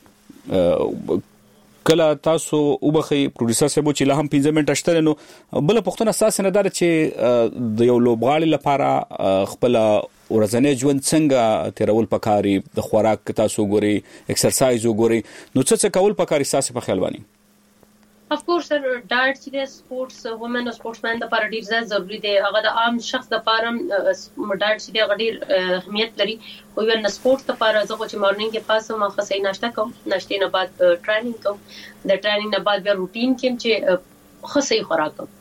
د کله تاسو وبخي پروډوسر صاحب چې له هم پنځه منټه شته نو بل پښتون اساس نه دار چې د یو لوبغاړي لپاره خپل ورځنی ژوند څنګه تیرول پکاري د خوراک تاسو ګوري ایکسرسایز وګوري نو څه څه کول پکاري اساس په خیال باندې اف کورس ډایټ چې د سپورتس وومن او سپورټسمن لپاره ډیر زیات ضروری دی. هغه د عام شخص لپاره ډایټ چې د ډیر اهمیت لري. خو یو نه سپورتس لپاره زه چې مارنینګ کې پاسه ما خاصه ناشته کوم، ناشته نه بعد ټریننګ کوم، د ټریننګ نه بعد بیا روټین کې چې خاصه خوراک کوم.